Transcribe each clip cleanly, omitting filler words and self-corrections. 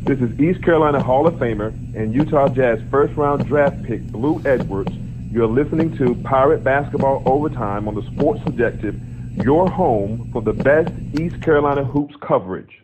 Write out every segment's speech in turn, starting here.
This is East Carolina Hall of Famer and Utah Jazz first-round draft pick Blue Edwards. You're listening to Pirate Basketball Overtime on the Sports Objective, your home for the best East Carolina hoops coverage.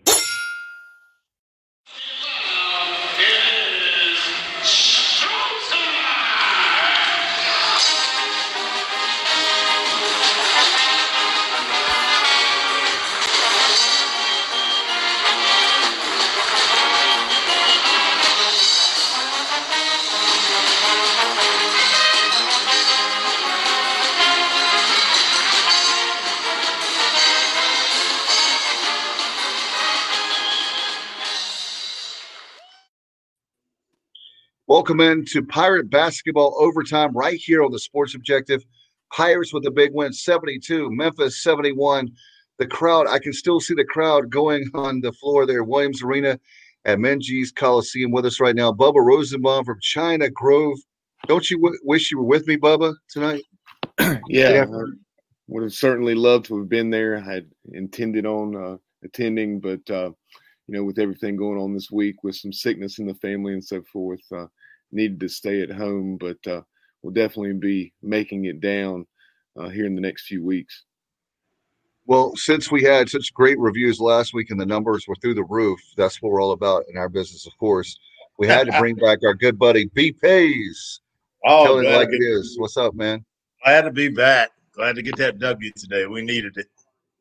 Welcome into Pirate Basketball Overtime right here on the Sports Objective. Pirates with a big win, 72, Memphis 71. The crowd, I can still see the crowd going on the floor there, Williams Arena at Menges Coliseum with us right now. Bubba Rosenbaum from China Grove. Don't you wish you were with me, Bubba, tonight? Yeah, I would have certainly loved to have been there. I had intended on attending, but, with everything going on this week with some sickness in the family and so forth, needed to stay at home, but we'll definitely be making it down here in the next few weeks. Well, since we had such great reviews last week and the numbers were through the roof, that's what we're all about in our business, of course. We had to bring back our good buddy, B. Pays. Tell it like it is. What's up, man? Glad to be back. Glad to get that W today. We needed it.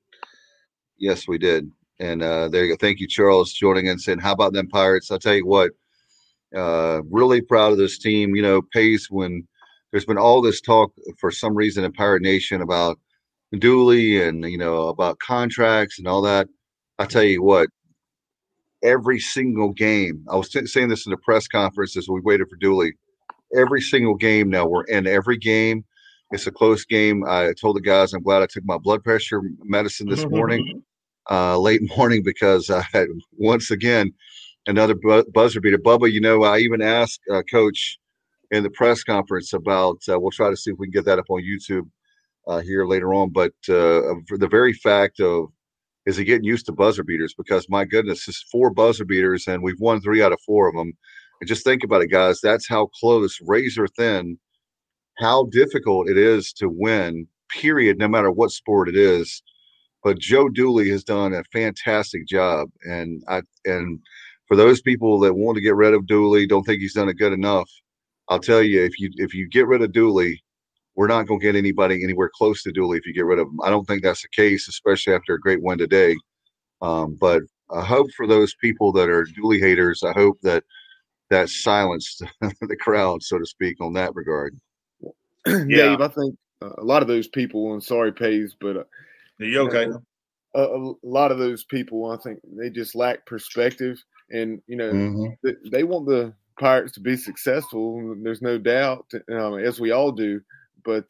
Yes, we did. And there you go. Thank you, Charles, joining in, saying, how about them Pirates? I'll tell you what, really proud of this team. Pace, when there's been all this talk for some reason in Pirate Nation about Dooley and, about contracts and all that. I'll tell you what, every single game, I was saying this in the press conference as we waited for Dooley, every single game now, we're in every game. It's a close game. I told the guys I'm glad I took my blood pressure medicine this morning. Late morning, because I had once again another buzzer beater. Bubba, I even asked Coach in the press conference about. We'll try to see if we can get that up on YouTube here later on. But for the very fact of, is he getting used to buzzer beaters? Because my goodness, it's 4 buzzer beaters, and we've won 3 out of 4 of them. And just think about it, guys. That's how close, razor thin, how difficult it is to win. Period. No matter what sport it is. But Joe Dooley has done a fantastic job, and for those people that want to get rid of Dooley, don't think he's done it good enough. I'll tell you, if you get rid of Dooley, we're not going to get anybody anywhere close to Dooley if you get rid of him. I don't think that's the case, especially after a great win today. But I hope for those people that are Dooley haters, I hope that silenced the crowd, so to speak, on that regard. Yeah, Dave, I think a lot of those people, and sorry, Pays, but you okay? A lot of those people, I think they just lack perspective, and they want the Pirates to be successful. There's no doubt, as we all do. But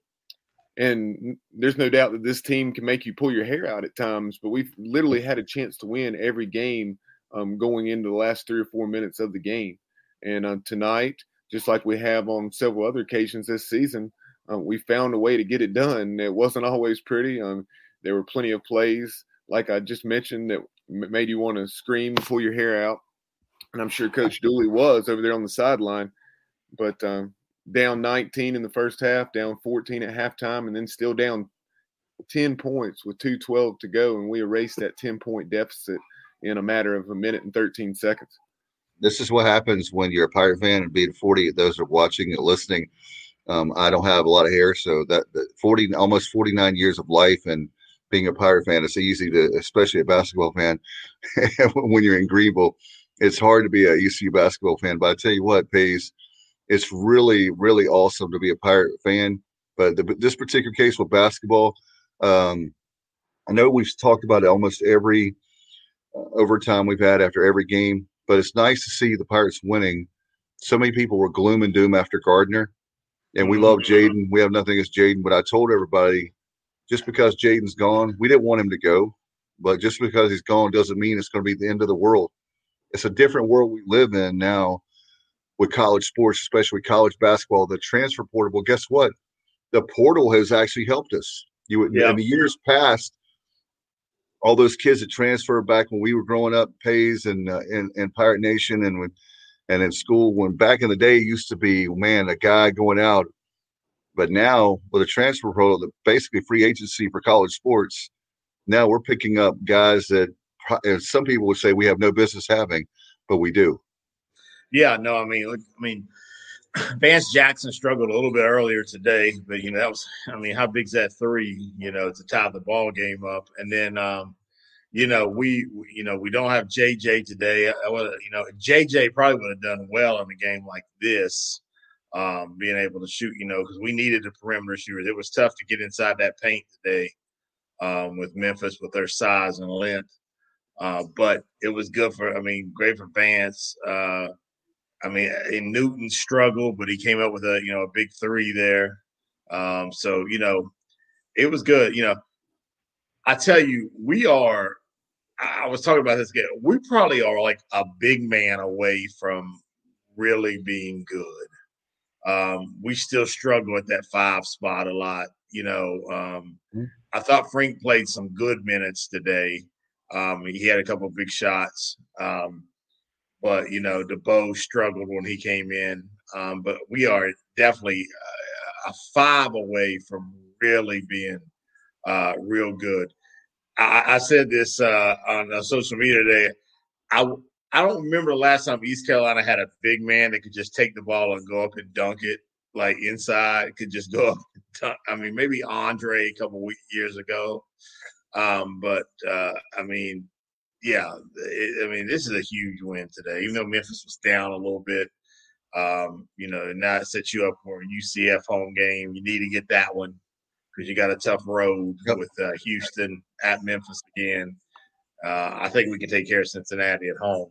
and there's no doubt that this team can make you pull your hair out at times. But we've literally had a chance to win every game going into the last 3 or 4 minutes of the game. And tonight, just like we have on several other occasions this season, we found a way to get it done. It wasn't always pretty. There were plenty of plays, like I just mentioned, that made you want to scream, pull your hair out. And I'm sure Coach Dooley was over there on the sideline. But down 19 in the first half, down 14 at halftime, and then still down 10 points with 2:12 to go. And we erased that 10-point deficit in a matter of a minute and 13 seconds. This is what happens when you're a Pirate fan, and being 40, those are watching and listening. I don't have a lot of hair, so that 40, almost 49 years of life and being a Pirate fan, it's easy to, especially a basketball fan, when you're in Greenville, it's hard to be a ECU basketball fan. But I tell you what, Pays, it's really, really awesome to be a Pirate fan. But this particular case with basketball, I know we've talked about it almost every overtime we've had after every game, but it's nice to see the Pirates winning. So many people were gloom and doom after Gardner, and we love Jaden. We have nothing against Jaden, but I told everybody, just because Jaden's gone, we didn't want him to go, but just because he's gone doesn't mean it's going to be the end of the world. It's a different world we live in now with college sports, especially college basketball, the transfer portal. Well, guess what? The portal has actually helped us. In the years past, all those kids that transferred back when we were growing up, Pays and in Pirate Nation and in school. When back in the day, it used to be, man, a guy going out. But now with a transfer portal, basically free agency for college sports, now we're picking up guys that some people would say we have no business having, but we do. Yeah, no, I mean, Vance Jackson struggled a little bit earlier today, but that was, how big's that three? To tie the ball game up, and then we don't have JJ today. JJ probably would have done well in a game like this, being able to shoot. Because we needed the perimeter shooters. It was tough to get inside that paint today with Memphis with their size and length. But it was good great for Vance. And Newton struggled, but he came up with a big three there. So it was good. I tell you, I was talking about this game. We probably are like a big man away from really being good. We still struggle at that 5 spot a lot. I thought Frank played some good minutes today. He had a couple of big shots. But, DeBow struggled when he came in. But we are definitely a 5 away from really being real good. I said this on social media today. I don't remember the last time East Carolina had a big man that could just take the ball and go up and dunk it, like inside, could just go up and dunk. Maybe Andre a couple years ago. This is a huge win today, even though Memphis was down a little bit. Now it sets you up for a UCF home game. You need to get that one because you got a tough road with Houston at Memphis again. I think we can take care of Cincinnati at home.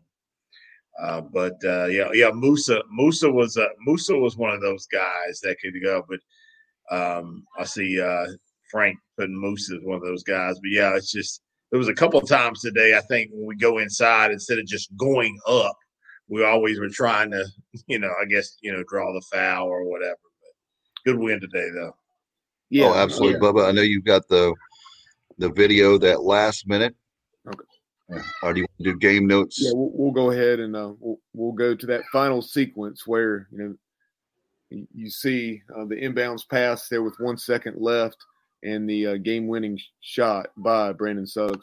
Musa was one of those guys that could go. But I see Frank putting Musa as one of those guys. But yeah, it's just. There was a couple of times today, I think, when we go inside, instead of just going up, we always were trying to, draw the foul or whatever. But good win today, though. Yeah, absolutely, yeah. Bubba. I know you've got the video that last minute. Okay. Or do you want to do game notes? Yeah, we'll go ahead and we'll go to that final sequence where you see the inbounds pass there with 1 second left. And the game-winning shot by Brandon Suggs.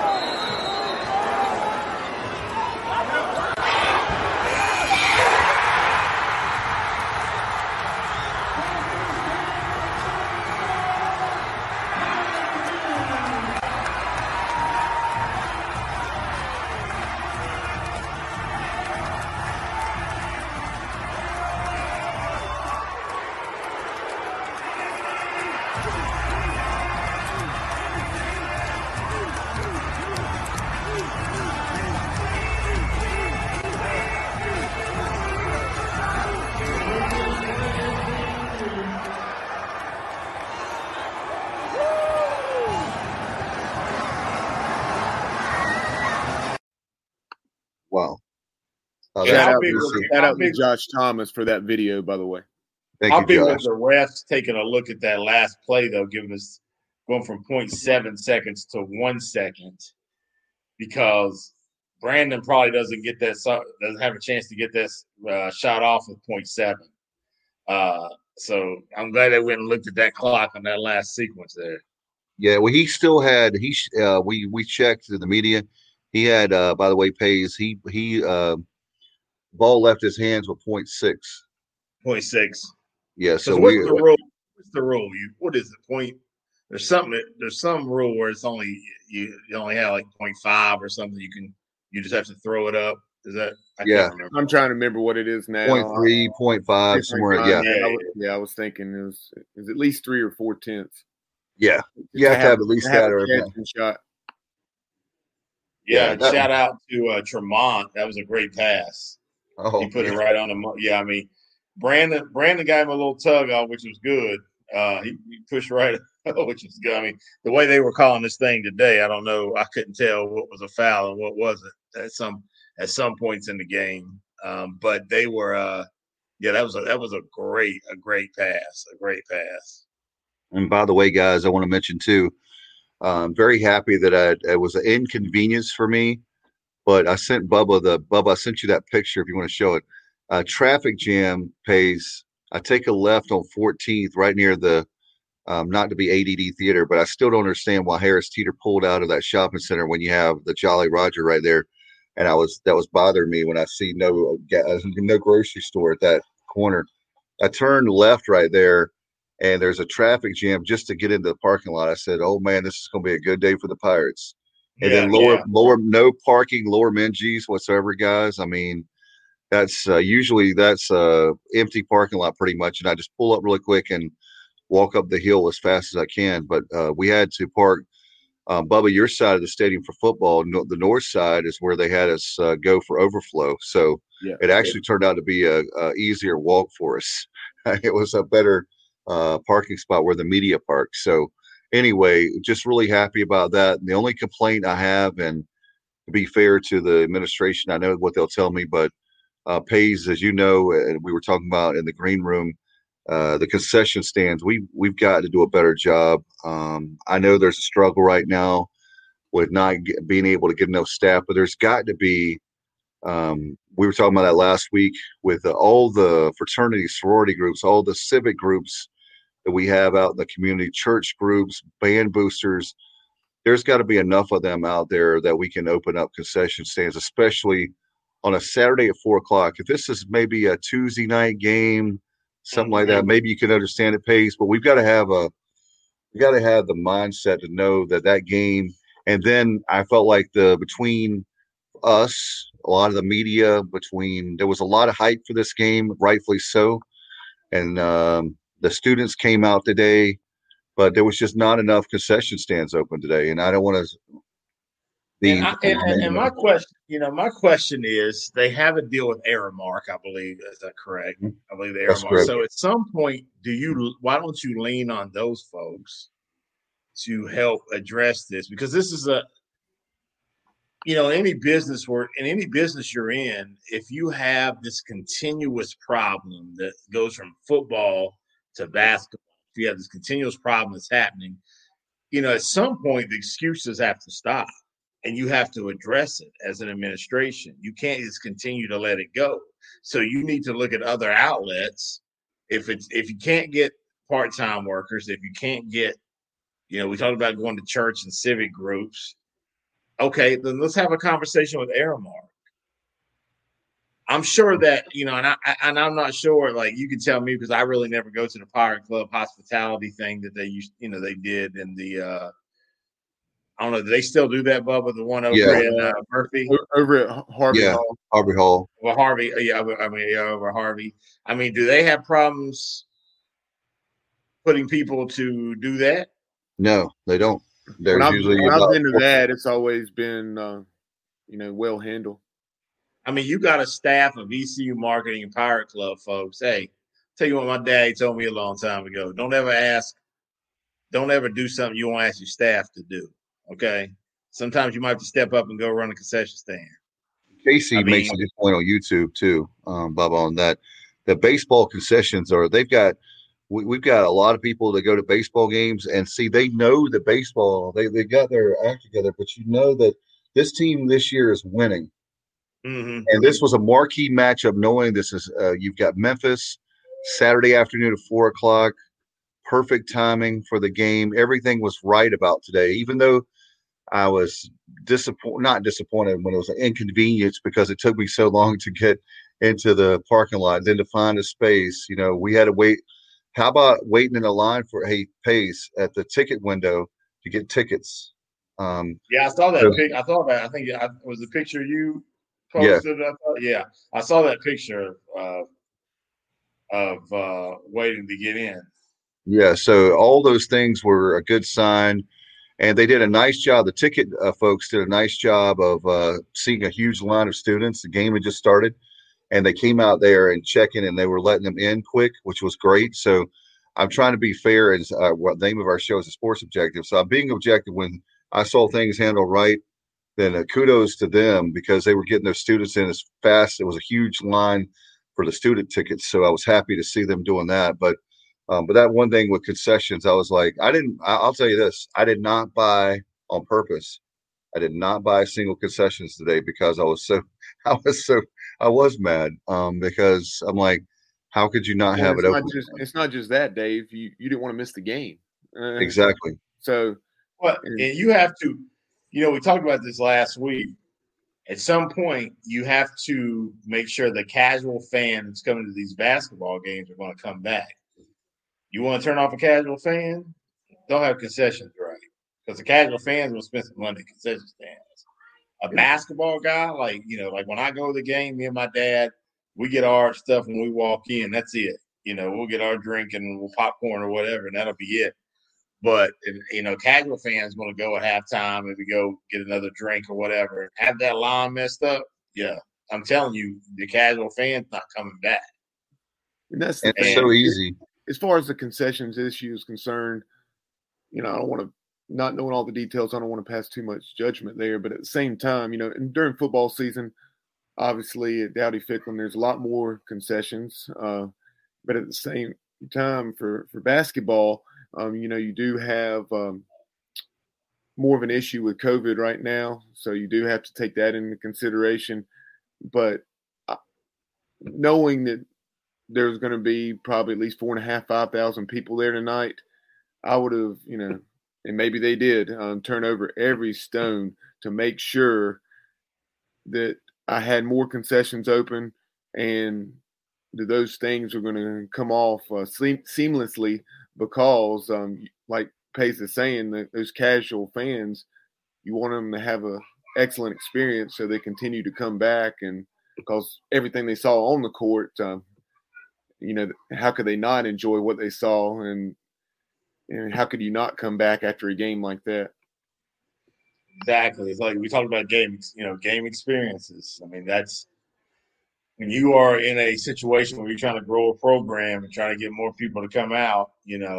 Wow. Shout out to Josh Thomas for that video, by the way. How big was the refs taking a look at that last play, though, giving us going from 0.7 seconds to 1 second? Because Brandon probably doesn't have a chance to get this shot off with 0.7. So I'm glad they went and looked at that clock on that last sequence there. Yeah, well, he still had we checked in the media. He had, by the way, Pays, he ball left his hands with 0.6. 0.6. Yeah. So what's the rule? What's the rule? What is the point? There's some rule where it's only you only have like 0.5 or something. You just have to throw it up. Is that? I can't remember. I'm trying to remember what it is now. 0.3, 0.5, somewhere. Yeah. I was thinking it was at least 3 or 4 tenths. Yeah. You have to have at least that or shot. Yeah, shout out to Tremont. That was a great pass. Oh, he put it right on the. Yeah, Brandon gave him a little tug off, which was good. He pushed right, which was good. The way they were calling this thing today, I don't know. I couldn't tell what was a foul and what wasn't at some points in the game. But they were. That was a great pass. A great pass. And by the way, guys, I want to mention too. Very happy that it was an inconvenience for me, but I sent Bubba, I sent you that picture if you want to show it. Traffic jam pays. I take a left on 14th right near the, not to be ADD theater, but I still don't understand why Harris Teeter pulled out of that shopping center when you have the Jolly Roger right there. And that was bothering me when I see no grocery store at that corner. I turned left right there, and there's a traffic jam just to get into the parking lot. I said, "Oh man, this is going to be a good day for the Pirates." And then lower, no parking, lower Menges whatsoever, guys. I mean, that's usually empty parking lot pretty much, and I just pull up really quick and walk up the hill as fast as I can. But we had to park. Bubba, your side of the stadium for football, the north side is where they had us go for overflow. So it actually turned out to be a easier walk for us. It was a better parking spot where the media parked. So anyway, just really happy about that. And the only complaint I have, and to be fair to the administration, I know what they'll tell me, but pays, as you know, and we were talking about in the green room, the concession stands, we've got to do a better job. I know there's a struggle right now with not being able to get enough staff, but there's got to be. We were talking about that last week with all the fraternity, sorority groups, all the civic groups that we have out in the community, church groups, band boosters. There's got to be enough of them out there that we can open up concession stands, especially on a Saturday at 4:00. If this is maybe a Tuesday night game, something like that, maybe you can understand it pays, but we've got to have the mindset to know that game. And then I felt like between us, a lot of the media, there was a lot of hype for this game, rightfully so. And the students came out today, but there was just not enough concession stands open today. And I don't want to. And my question is, they have a deal with Aramark, I believe. Is that correct? I believe the Aramark. So at some point, why don't you lean on those folks to help address this? Because this is any business you're in, if you have this continuous problem that goes from football to basketball, if you have this continuous problem that's happening, at some point the excuses have to stop. And you have to address it as an administration. You can't just continue to let it go. So you need to look at other outlets. If you can't get part-time workers, if you can't get, we talked about going to church and civic groups. Okay, then let's have a conversation with Aramark. I'm sure that, and I'm not sure, like you can tell me because I really never go to the Pirate Club hospitality thing that they used, they did in the I don't know. Do they still do that, Bubba? The one over in Murphy? Over at Harvey Hall. Harvey Hall. Well, Harvey. Yeah, over Harvey. I mean, do they have problems putting people to do that? No, they don't. When I've been to that, it's always been, well handled. I mean, you got a staff of ECU marketing and Pirate Club folks. Hey, tell you what my daddy told me a long time ago. Don't ever do something you won't ask your staff to do. Okay. Sometimes you might have to step up and go run a concession stand. Casey makes a good point on YouTube too, Bob, on that. The baseball concessions we've got a lot of people that go to baseball games and see, they know the baseball, they got their act together, but that this team this year is winning. Mm-hmm. And this was a marquee matchup, knowing this is, you've got Memphis Saturday afternoon at 4:00, perfect timing for the game. Everything was right about today, even though I was not disappointed when it was an inconvenience because it took me so long to get into the parking lot, then to find a space. We had to wait. How about waiting in a line for Pace at the ticket window to get tickets? I saw that. I saw that. I think it was the picture you posted. Yeah. I saw that picture of waiting to get in. Yeah, so all those things were a good sign. And they did a nice job. The ticket folks did a nice job of seeing a huge line of students. The game had just started, and they came out there and checking, and they were letting them in quick, which was great. So I'm trying to be fair. As what the name of our show is, a sports objective. So I'm being objective when I saw things handled right. Then kudos to them because they were getting their students in as fast. It was a huge line for the student tickets, so I was happy to see them doing that. But But that one thing with concessions, I was like, I'll tell you this, I did not buy on purpose. I did not buy single concessions today because I was mad. Because I'm like, how could you not have it open? It's not just that, Dave. You didn't want to miss the game. Exactly. So, well, and you have to, we talked about this last week. At some point, you have to make sure the casual fan that's coming to these basketball games are going to come back. You want to turn off a casual fan? Don't have concessions right, because the casual fans will spend some money at concession stands. A basketball guy, like when I go to the game, me and my dad, we get our stuff when we walk in. That's it. We'll get our drink and we'll popcorn or whatever, and that'll be it. But casual fans want to go at halftime, maybe go get another drink or whatever. Have that line messed up, yeah. I'm telling you, the casual fan's not coming back. And that's so easy. As far as the concessions issue is concerned, I don't want to, not knowing all the details, I don't want to pass too much judgment there. But at the same time, and during football season, obviously at Dowdy-Ficklen, there's a lot more concessions. But at the same time, for basketball, you do have more of an issue with COVID right now. So you do have to take that into consideration. But knowing that there's going to be probably at least 4,500, 5,000 people there tonight, I would have, and maybe they did, turn over every stone to make sure that I had more concessions open and that those things are going to come off seamlessly, because like Pace is saying, that those casual fans, you want them to have an excellent experience so they continue to come back. And because everything they saw on the court, how could they not enjoy what they saw? And how could you not come back after a game like that? Exactly. It's like we talked about game experiences. I mean, that's when you are in a situation where you're trying to grow a program and trying to get more people to come out,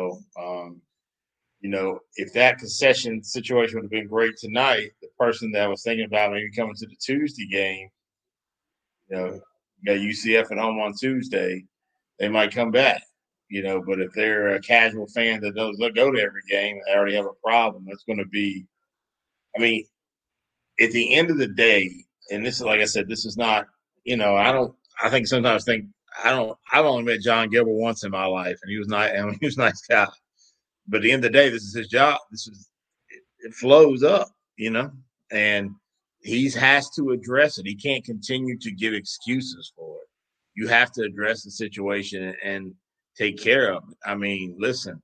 if that concession situation would have been great tonight, the person that was thinking about maybe coming to the Tuesday game, you got UCF at home on Tuesday, they might come back, but if they're a casual fan that doesn't go to every game, they already have a problem. That's going to be, I mean, at the end of the day, and this is, like I said, this is not, I've only met John Gilbert once in my life, and he was a nice guy. But at the end of the day, this is his job. It flows up, and he has to address it. He can't continue to give excuses for it. You have to address the situation and take care of it. I mean, listen,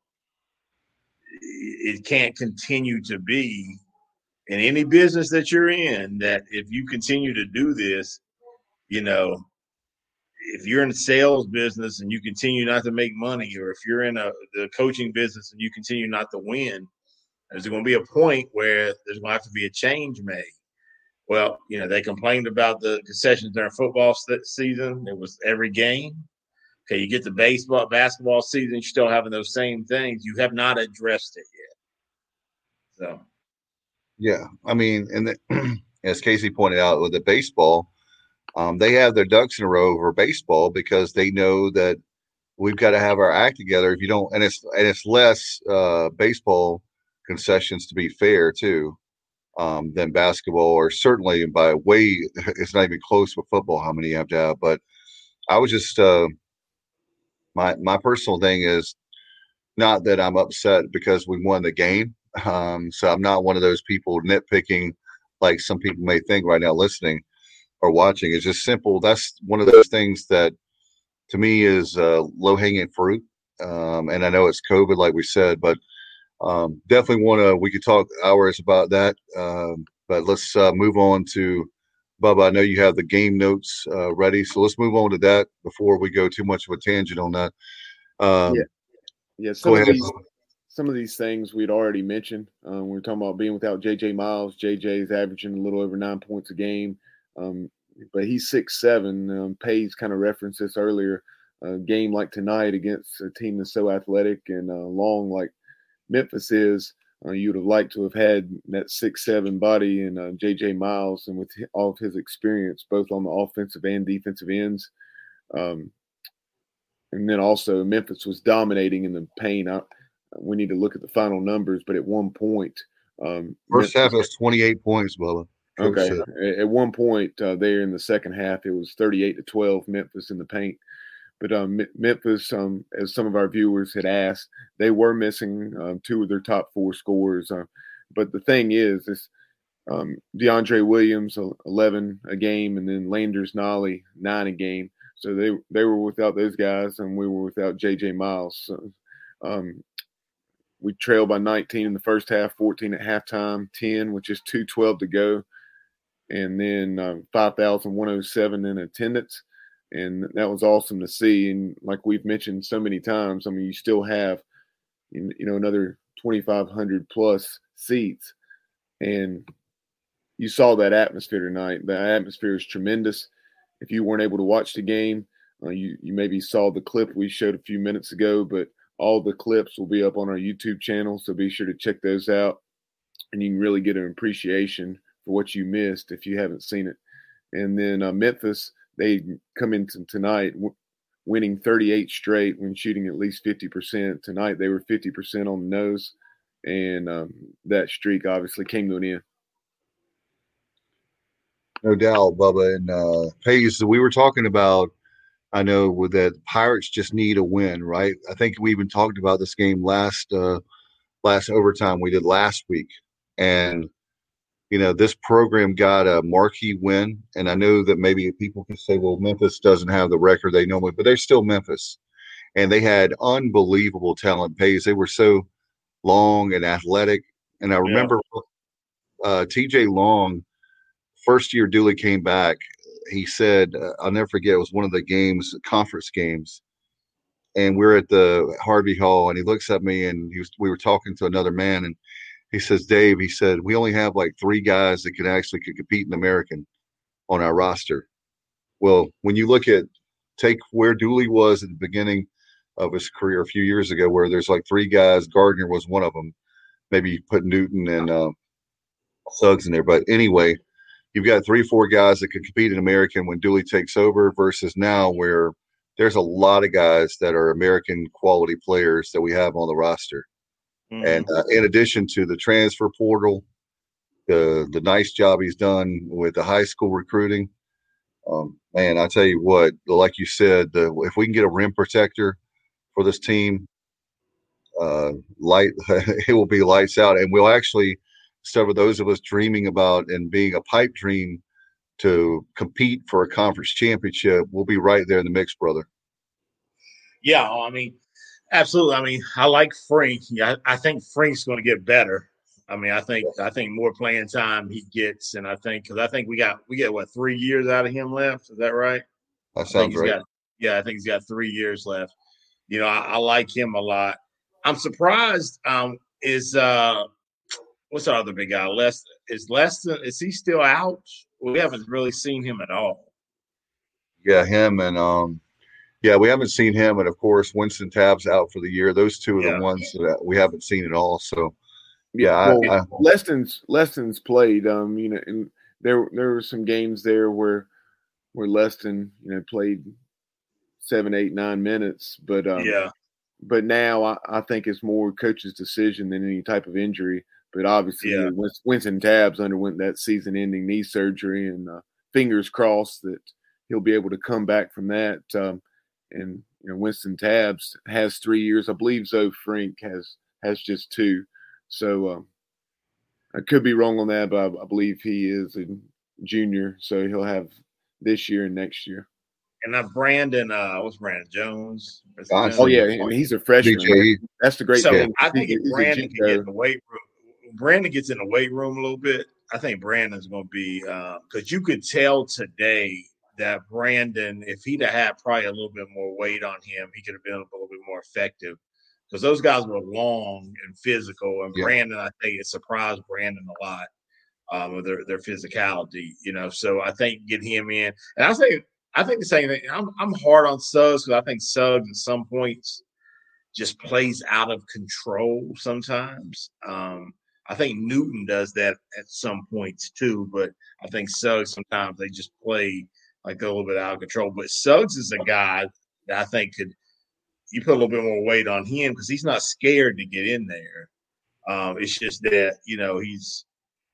it can't continue to be in any business that you're in that if you continue to do this, if you're in the sales business and you continue not to make money, or if you're in the coaching business and you continue not to win, there's going to be a point where there's going to have to be a change made. Well, they complained about the concessions during football season. It was every game. Okay, you get the basketball season, you're still having those same things. You have not addressed it yet. So, yeah, I mean, and as Casey pointed out with the baseball, they have their ducks in a row over baseball because they know that we've got to have our act together. If you don't, and it's less baseball concessions, to be fair, too, than basketball, or certainly by way, it's not even close with football how many you have to have. But I was just my personal thing is not that I'm upset because we won the game. So I'm not one of those people nitpicking like some people may think right now listening or watching. It's just simple. That's one of those things that to me is low hanging fruit. And I know it's COVID, like we said, but definitely we could talk hours about that. But let's move on to Bubba. I know you have the game notes ready, so let's move on to that before we go too much of a tangent on that. Yeah. Some of these things we'd already mentioned. We were talking about being without J.J. Miles. J.J. is averaging a little over 9 points a game, but he's 6'7". Paige kind of referenced this earlier. A game like tonight against a team that's so athletic and long like Memphis is, you would have liked to have had that 6'7" body and J.J. Miles, and with all of his experience, both on the offensive and defensive ends. and then also Memphis was dominating in the paint. We need to look at the final numbers, but at one point, first half was 28 points, Bubba. Okay. At one point there in the second half, it was 38-12 Memphis in the paint. But Memphis, as some of our viewers had asked, they were missing two of their top four scorers. But the thing is DeAndre Williams, 11 a game, and then Landers Nolley, 9 a game. So they were without those guys, and we were without J.J. Miles. So, we trailed by 19 in the first half, 14 at halftime, 10 with just 2:12 to go. And then 5,107 in attendance. And that was awesome to see. And like we've mentioned so many times, I mean, you still have, another 2,500 plus seats. And you saw that atmosphere tonight. The atmosphere is tremendous. If you weren't able to watch the game, you maybe saw the clip we showed a few minutes ago, but all the clips will be up on our YouTube channel. So be sure to check those out. And you can really get an appreciation for what you missed if you haven't seen it. And then Memphis, they come into tonight winning 38 straight when shooting at least 50%. Tonight they were 50% on the nose, and that streak obviously came to an end. No doubt, Bubba. And Hayes, we were talking about, I know, with that Pirates just need a win, right? I think we even talked about this game last overtime we did last week. And this program got a marquee win, and I know that maybe people can say, well, Memphis doesn't have the record they normally, but they're still Memphis. And they had unbelievable talent pace. They were so long and athletic. And I remember TJ Long, first year Dooley came back, he said, I'll never forget, it was one of the games, conference games, and we're at the Harvey Hall, and he looks at me, and we were talking to another man, and he says, Dave, he said, we only have like 3 guys that could compete in the American on our roster. Well, when you take where Dooley was at the beginning of his career a few years ago, where there's like 3 guys, Gardner was one of them. Maybe you put Newton and Suggs in there. But anyway, you've got 3-4 guys that could compete in American when Dooley takes over, versus now where there's a lot of guys that are American quality players that we have on the roster. And in addition to the transfer portal, the nice job he's done with the high school recruiting, man, I tell you what, like you said, if we can get a rim protector for this team, it will be lights out. And we'll actually, some of those of us dreaming about and being a pipe dream to compete for a conference championship, we'll be right there in the mix, brother. Yeah, I mean, absolutely. I mean, I like Frank. Yeah, I think Frank's going to get better. I mean, I think more playing time he gets, and I think we get what, 3 years out of him left. Is that right? That sounds right. I think he's got 3 years left. I like him a lot. I'm surprised. What's the other big guy? Leston? Is he still out? We haven't really seen him at all. Yeah, him and yeah, we haven't seen him, and of course Winston Tabbs out for the year. Those two are the ones that we haven't seen at all. So, Leston's played. And there were some games there where Leston, played 7, 8, 9 minutes, but But now I think it's more coach's decision than any type of injury. But obviously, Winston Tabbs underwent that season-ending knee surgery, and fingers crossed that he'll be able to come back from that. And Winston Tabbs has 3 years. I believe Zoe Frank has just 2. So I could be wrong on that, but I believe he is a junior, so he'll have this year and next year. And now Brandon, what's Brandon Jones? Oh yeah, I mean, he's a freshman. That's the great thing. I think if Brandon can get in the weight room, Brandon gets in the weight room a little bit. I think Brandon's going to be because you could tell today that Brandon, if he'd have had probably a little bit more weight on him, he could have been a little bit more effective. Because those guys were long and physical, and Brandon, I think it surprised Brandon a lot with their physicality. So I think get him in, and I think the same thing. I'm hard on Suggs because I think Suggs at some points just plays out of control sometimes. I think Newton does that at some points too, but I think Suggs sometimes they just play like a little bit out of control. But Suggs is a guy that I think could you put a little bit more weight on him because he's not scared to get in there. It's just that he's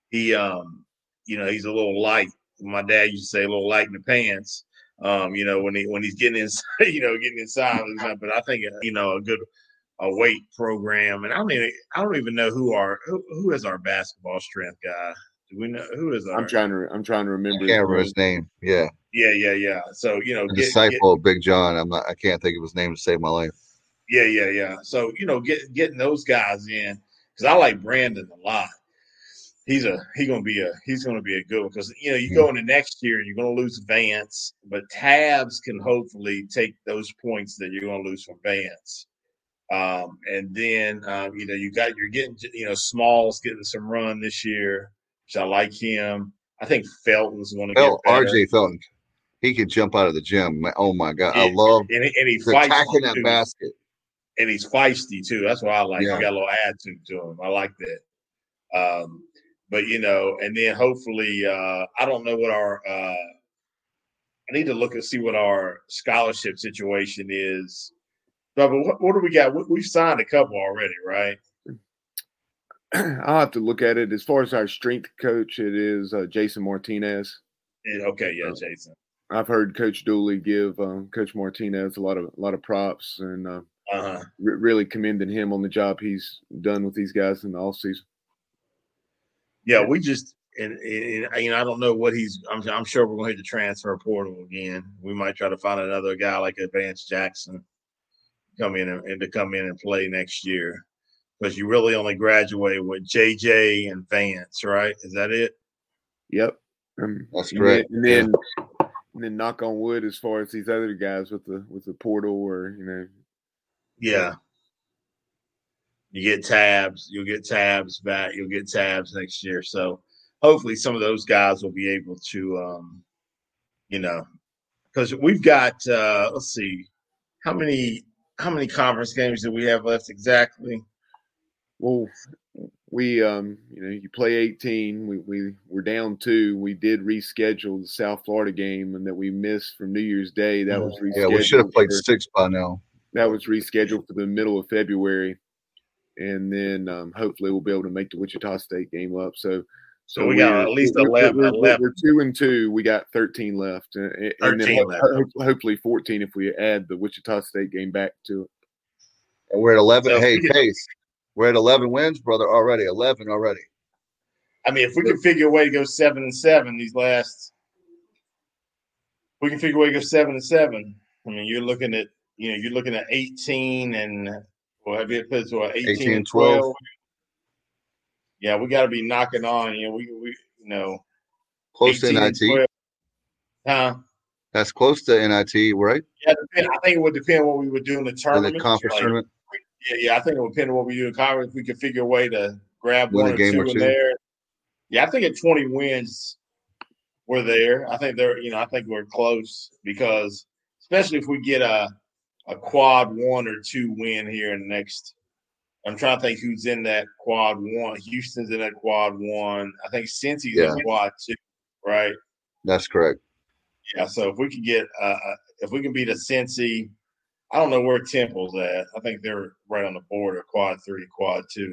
a little light. My dad used to say a little light in the pants. When he's getting inside, getting inside. But I think a good weight program, and I don't even know who is our basketball strength guy. Do we know who is our? I'm trying to remember. I can't remember his name. Yeah. Yeah. So disciple of Big John. I can't think of his name to save my life. Yeah. So getting those guys in, because I like Brandon a lot. He's gonna be a good one because you go into next year and you're gonna lose Vance, but Tabs can hopefully take those points that you're gonna lose from Vance. And then you're getting Smalls getting some run this year, which I like him. I think Felton's going to get better. RJ Felton, he could jump out of the gym. Oh my God, I love and he attacking that basket. And he's feisty too. That's what I like. Yeah. He got a little attitude to him. I like that. But and then hopefully, I don't know what our. I need to look and see what our scholarship situation is. But what do we got? We've signed a couple already, right? I'll have to look at it. As far as our strength coach, it is Jason Martinez. Jason. I've heard Coach Dooley give Coach Martinez a lot of props and really commending him on the job he's done with these guys in the offseason. Yeah, we just and I don't know what he's. I'm sure we're going to hit the transfer portal again. We might try to find another guy like Vance Jackson come in and play next year, because you really only graduate with JJ and Vance, right? Is that it? Yep, that's correct. And then knock on wood, as far as these other guys with the portal, or yeah, you get Tabs, you'll get Tabs back, you'll get Tabs next year. So hopefully some of those guys will be able to, because we've got let's see, how many conference games do we have left exactly? Well, we you play 18. We're down 2. We did reschedule the South Florida game and that we missed from New Year's Day. That was rescheduled. Yeah, we should have played 6 by now. That was rescheduled for the middle of February, and then hopefully we'll be able to make the Wichita State game up. So we got at least 11. We're 2-2. We got 13 left, and 13 left. Hopefully 14 if we add the Wichita State game back to it. And we're at 11. So Pace, we're at 11 wins, brother. Already 11 already. I mean, if we can figure a way to go 7-7 these last, we can figure a way to go 7-7. I mean, you're looking at 18 and have you put to 18 and 12. Yeah, we got to be knocking on. We close to NIT. Huh? That's close to NIT, right? Yeah, I think it would depend on what we would do in the tournament. In the conference tournament. Yeah, I think it would depend on what we do in conference. If we could figure a way to grab one or two in there. Yeah, I think at 20 wins, we're there. I think I think we're close, because especially if we get a quad 1 or 2 win here in the next. I'm trying to think who's in that quad 1. Houston's in that quad 1. I think Cincy's in quad 2, right? That's correct. Yeah, so if we could get if we can beat a Cincy, I don't know where Temple's at. I think they're right on the border, quad 3, quad 2.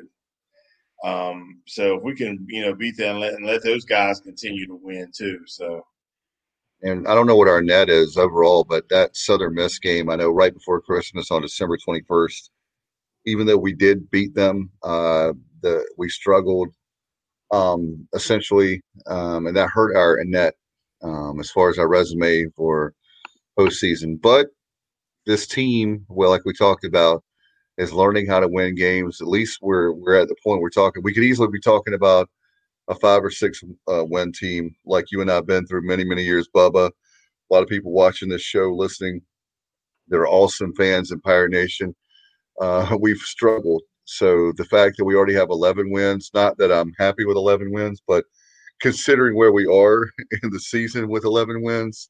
So if we can, beat them and let those guys continue to win too. So. And I don't know what our net is overall, but that Southern Miss game, I know right before Christmas on December 21st, even though we did beat them, we struggled essentially, and that hurt our net as far as our resume for postseason. But this team, well, like we talked about, is learning how to win games. At least we're at the point we're talking. We could easily be talking about a 5 or 6 win team like you and I have been through many, many years, Bubba. A lot of people watching this show, listening. They're awesome fans in Pirate Nation. We've struggled. So the fact that we already have 11 wins, not that I'm happy with 11 wins, but considering where we are in the season with 11 wins,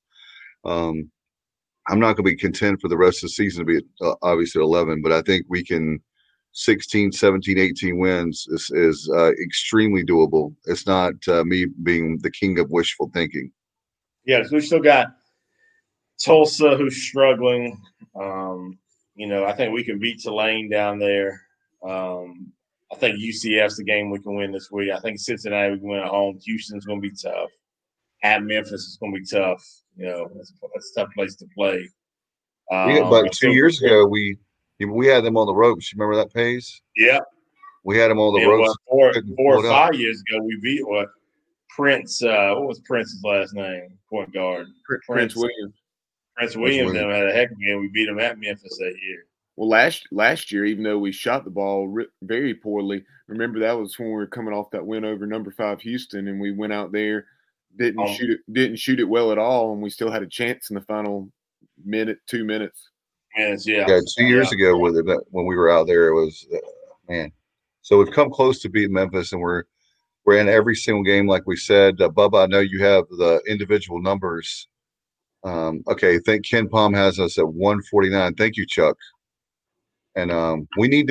I'm not going to be content for the rest of the season to be obviously 11, but I think we can 16, 17, 18 wins is extremely doable. It's not me being the king of wishful thinking. Yeah, so we still got Tulsa, who's struggling. I think we can beat Tulane down there. I think UCF's the game we can win this week. I think Cincinnati we can win at home. Houston's going to be tough. At Memphis, it's going to be tough. It's a tough place to play. But 2 years ago, we had them on the ropes. You remember that, Pace? Yeah. We had them on the ropes. 4 or 5 years ago, we beat Prince. What was Prince's last name? Point guard. Prince Williams. Prince Williams had a heck of a game. We beat him at Memphis that year. Well, last year, even though we shot the ball very poorly, remember that was when we were coming off that win over number 5 Houston, and we went out there, didn't shoot it well at all, and we still had a chance in the final 2 minutes. Yeah. 2 years ago when we were out there, it was man. So we've come close to beating Memphis, and we're in every single game, like we said. Bubba, I know you have the individual numbers. Okay, I think Ken Palm has us at 149. Thank you, Chuck. And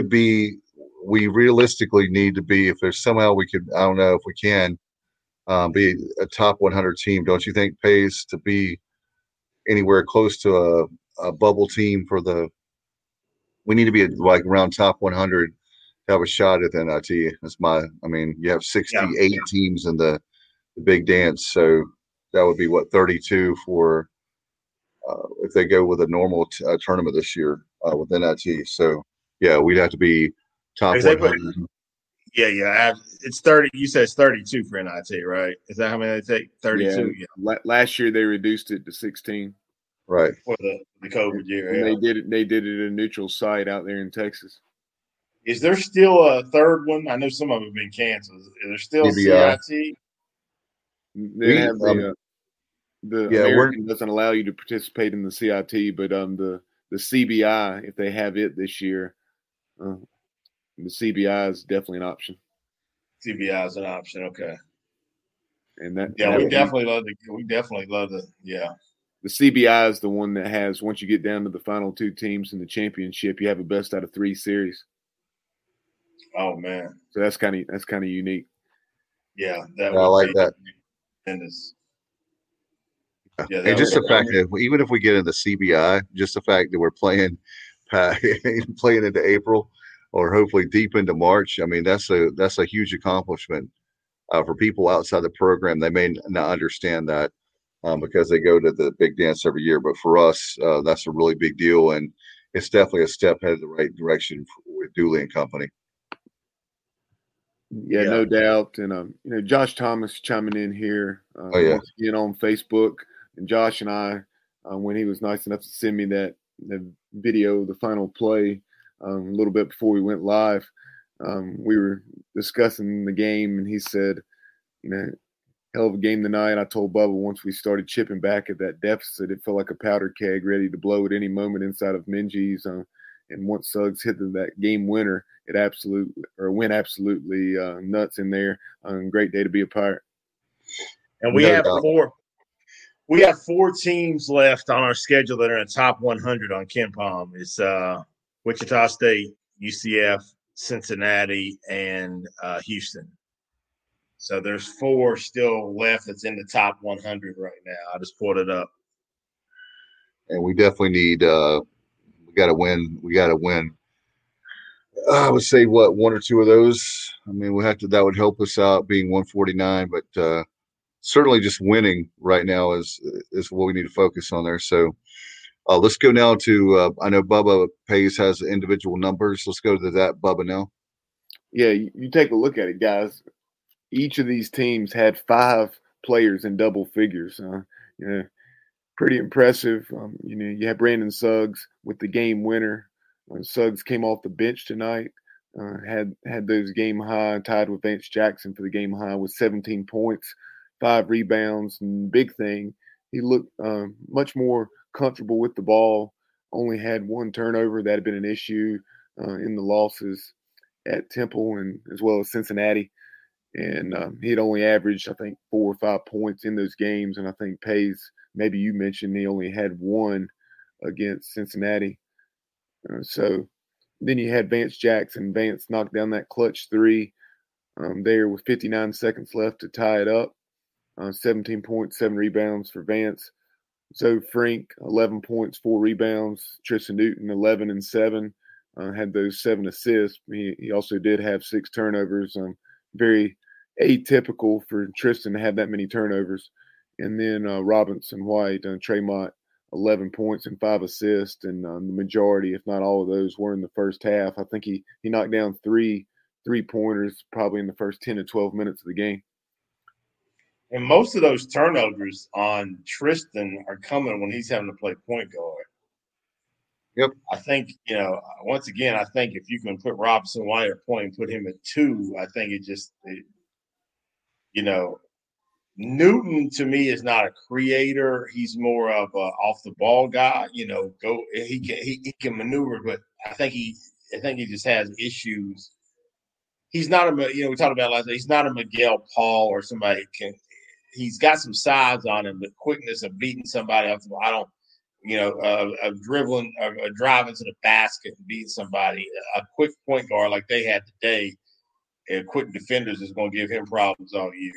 we realistically need to be, if there's somehow we could, I don't know if we can, be a top 100 team. Don't you think, Pace, to be anywhere close to a bubble team we need to be like around top 100 to have a shot at the NIT. You have 68 teams in the big dance. So that would be 32 for, if they go with a normal tournament this year with NIT. So, yeah, we'd have to be top 100. Yeah. It's 30. You said it's 32 for NIT, right? Is that how many they take? 32? Yeah. Last year they reduced it to 16. Right. For the COVID year. And they did it at a neutral site out there in Texas. Is there still a third one? I know some of them have been canceled. Is there still CIT? They have the American doesn't allow you to participate in the CIT, but the CBI, if they have it this year, the CBI is definitely an option. CBI is an option, okay. And we definitely love the The CBI is the one that has, once you get down to the final 2 teams in the championship, you have a best out of 3 series. Oh man! So that's kind of unique. Yeah, I like that. Tremendous. Yeah, and just the fact that even if we get in the CBI, just the fact that we're playing into April or hopefully deep into March, I mean that's a huge accomplishment for people outside the program. They may not understand that because they go to the big dance every year, but for us, that's a really big deal, and it's definitely a step ahead of the right direction with Dooley and company. Yeah, no doubt. And Josh Thomas chiming in here once again on Facebook. And Josh and I, when he was nice enough to send me the video of the final play a little bit before we went live, we were discussing the game, and he said, hell of a game tonight. I told Bubba once we started chipping back at that deficit, it felt like a powder keg ready to blow at any moment inside of Minji's. And once Suggs hit that game winner, it went absolutely nuts in there. Great day to be a Pirate. And we have 4. We have 4 teams left on our schedule that are in the top 100 on Ken Palm. It's Wichita State, UCF, Cincinnati, and Houston. So there's 4 still left that's in the top 100 right now. I just pulled it up. And we definitely need we got to win. I would say 1 or 2 of those. I mean, that would help us out being 149, but certainly just winning right now is what we need to focus on there. So let's go now to I know Bubba Pace has individual numbers. Let's go to that, Bubba, now. Yeah, you take a look at it, guys. Each of these teams had 5 players in double figures. Pretty impressive. You had Brandon Suggs with the game winner. Suggs came off the bench tonight, had those game high, tied with Vance Jackson for the game high with 17 points, 5 rebounds, and big thing, he looked much more comfortable with the ball. Only had 1 turnover. That had been an issue in the losses at Temple and as well as Cincinnati. And he had only averaged, I think, 4 or 5 points in those games. And I think Pace, maybe you mentioned he only had 1 against Cincinnati. So then you had Vance Jackson. Vance knocked down that clutch 3 there with 59 seconds left to tie it up. 17 points, 7 rebounds for Vance. Zoe Frink, 11 points, 4 rebounds. Tristan Newton, 11 and 7, had those 7 assists. He also did have 6 turnovers. Very atypical for Tristan to have that many turnovers. And then Robinson White, Tremont, 11 points and 5 assists, and the majority, if not all of those, were in the first half. I think he knocked down 3 3-pointers probably in the first 10 to 12 minutes of the game. And most of those turnovers on Tristan are coming when he's having to play point guard. Yep. I think, once again, I think if you can put Robinson White at point and put him at 2, I think Newton to me is not a creator. He's more of a off the ball guy. He can maneuver, but I think he just has issues. He's not we talked about last night. He's not a Miguel Paul or somebody he's got some size on him, but quickness of beating somebody off the ball. I don't. Of dribbling, driving to the basket and beating somebody, a quick point guard like they had today, and quick defenders is going to give him problems all year.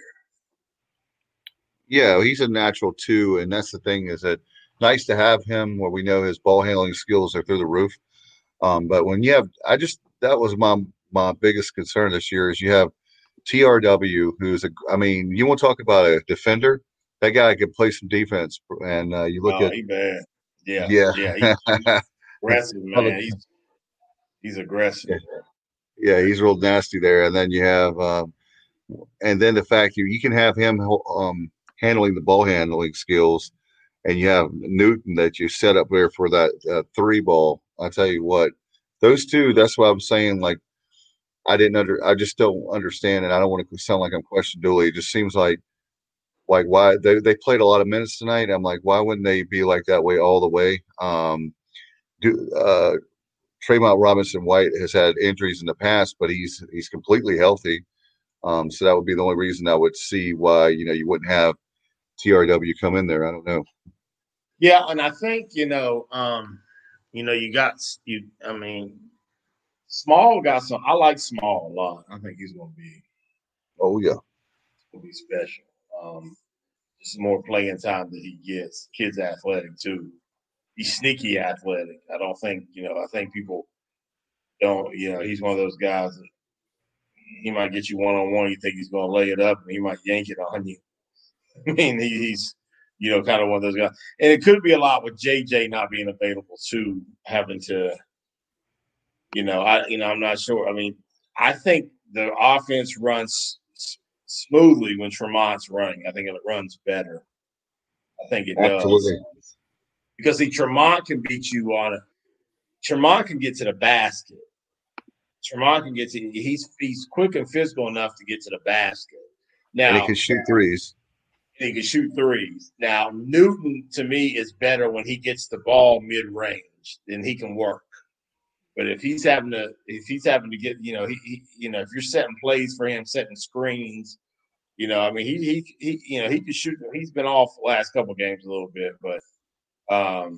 Yeah, he's a natural too, and that's the thing is that nice to have him where we know his ball handling skills are through the roof. But when you have, that was my biggest concern this year is you have TRW, who's you want to talk about a defender? That guy can play some defense, and you look at he bad. Yeah. He's aggressive, man. He's aggressive. Yeah, he's real nasty there. And then you have, and then the fact you can have him handling the ball handling skills, and you have Newton that you set up there for that 3 ball. I tell you what, those two. That's why I'm saying like I just don't understand, and I don't want to sound like I'm questioning Dooley. It just seems like why they played a lot of minutes tonight. I'm like, why wouldn't they be like that way all the way? Tremont Robinson White has had injuries in the past, but he's completely healthy. So that would be the only reason I would see why you wouldn't have TRW come in there. I don't know. Yeah, and I think Small got some. I like Small a lot. I think he's going to be. Oh yeah, going to be special. Just more playing time that he gets. Kid's athletic too. He's sneaky athletic. I don't think, I think people don't, he's one of those guys that he might get you one-on-one. You think he's going to lay it up and he might yank it on you. I mean, he's, kind of one of those guys. And it could be a lot with JJ not being available too, having to, I'm not sure. I mean, I think the offense runs smoothly when Tremont's running. I think it runs better. I think it does. Absolutely. Because Tremont can beat you on it. Tremont can get to the basket. Tremont can get to he's quick and physical enough to get to the basket. Now and he can shoot threes. Now Newton to me is better when he gets the ball mid range, then he can work. But if he's having to get, if you're setting plays for him, setting screens, he can shoot. He's been off the last couple of games a little bit, but I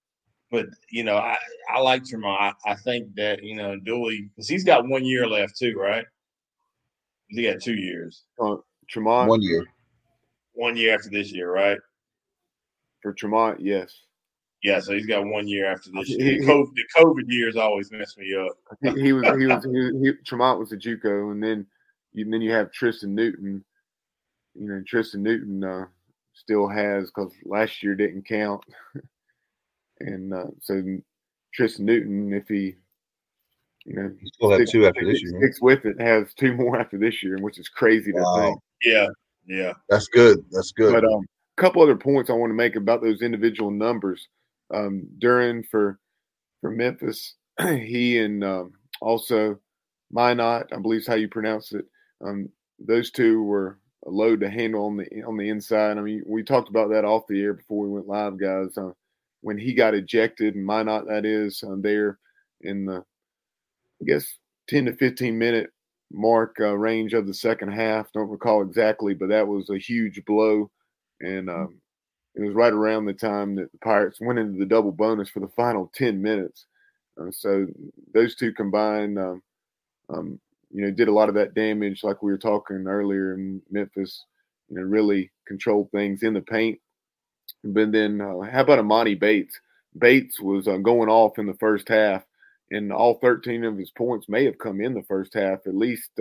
like Tremont. I think that Dooley, because he's got 1 year left too, right? He got 2 years. Tremont 1 year. 1 year after this year, right? For Tremont, yes. Yeah, so he's got 1 year after this year. The COVID years always mess me up. Tremont was a JUCO, and then you have Tristan Newton. Tristan Newton still has, because last year didn't count, and so Tristan Newton, if he still have 2 after this year, sticks with it, has 2 more after this year, which is crazy to think. Yeah, that's good. But a couple other points I want to make about those individual numbers. Duran for Memphis, he and also Minot, I believe is how you pronounce it. Those two were a load to handle on the inside. I mean, we talked about that off the air before we went live, guys. When he got ejected, and Minot, that is, there in the, I guess, 10 to 15 minute mark range of the second half. Don't recall exactly, but that was a huge blow, and it was right around the time that the Pirates went into the double bonus for the final 10 minutes. So those two combined, did a lot of that damage, like we were talking earlier in Memphis. Really controlled things in the paint. But then how about Amani Bates? Bates was going off in the first half, and all 13 of his points may have come in the first half. At least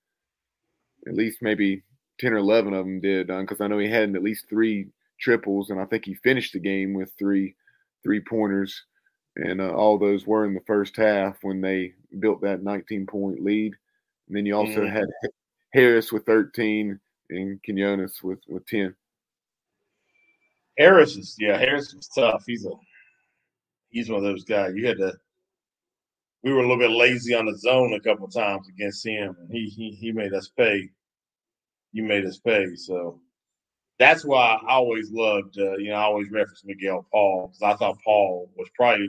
maybe 10 or 11 of them did, because I know he had at least 3 triples, and I think he finished the game with 3-pointers, and all those were in the first half when they built that 19-point lead. And then you also had Harris with 13 and Quinones with 10. Harris was tough. He's one of those guys. We were a little bit lazy on the zone a couple of times against him, and he made us pay. You made us pay. So that's why I always loved, I always reference Miguel Paul, because I thought Paul was probably,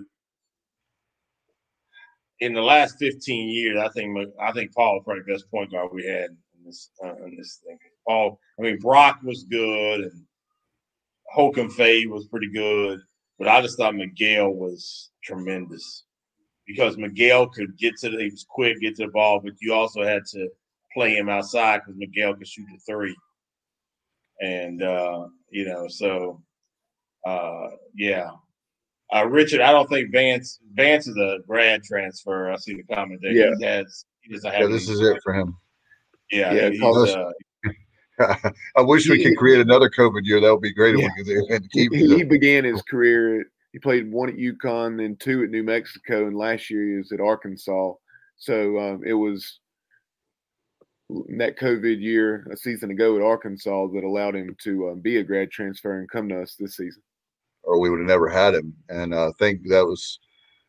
in the last 15 years, I think Paul was probably the best point guard we had in this thing. Paul, Brock was good, and Holcomb Fade was pretty good, but I just thought Miguel was tremendous, because Miguel could he was quick, get to the ball, but you also had to play him outside because Miguel could shoot the 3. And, Richard, I don't think Vance is a grad transfer. I see the comment there. Yeah. He doesn't have this is it for him. Yeah. I wish we could create another COVID year. That would be great. He began his career. He played 1 at UConn, then 2 at New Mexico, and last year he was at Arkansas. So it was that COVID year, a season ago at Arkansas, that allowed him to be a grad transfer and come to us this season. Or we would have never had him. And I think that was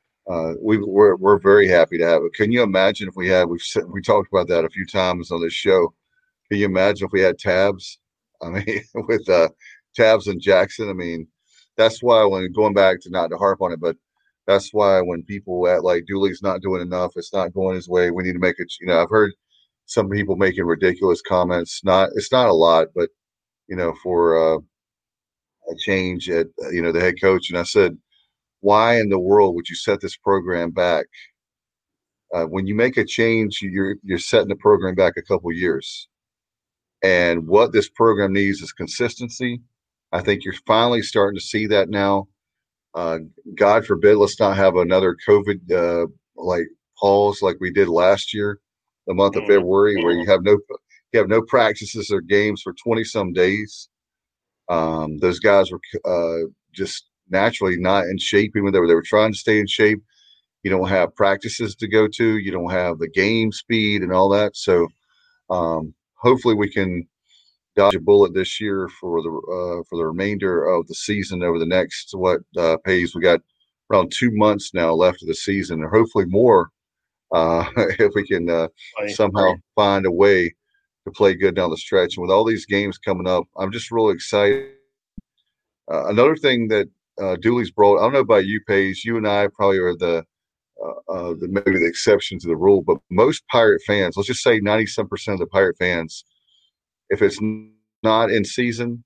we're very happy to have it. Can you imagine if we talked about that a few times on this show? Can you imagine if we had Tabs? With Tabs and Jackson. That's why when going back to, not to harp on it, but that's why when people act like Dooley's not doing enough, it's not going his way, we need to make it. I've heard some people making ridiculous comments. It's not a lot, but for a change at the head coach. And I said, why in the world would you set this program back? When you make a change, you're setting the program back a couple years. And what this program needs is consistency. I think you're finally starting to see that now. God forbid, let's not have another COVID pause like we did last year, the month of February, where you have no practices or games for 20-some days. Those guys were just naturally not in shape, even though they were trying to stay in shape. You don't have practices to go to. You don't have the game speed and all that. So hopefully we can dodge a bullet this year for the remainder of the season. Over the next Paige, we got around 2 months now left of the season, or hopefully more, if we can somehow find a way to play good down the stretch. And with all these games coming up, I'm just really excited. Another thing that Dooley's brought, I don't know about you, Paige, you and I probably are maybe the exception to the rule, but most Pirate fans, let's just say 97% of the Pirate fans, if it's not in season,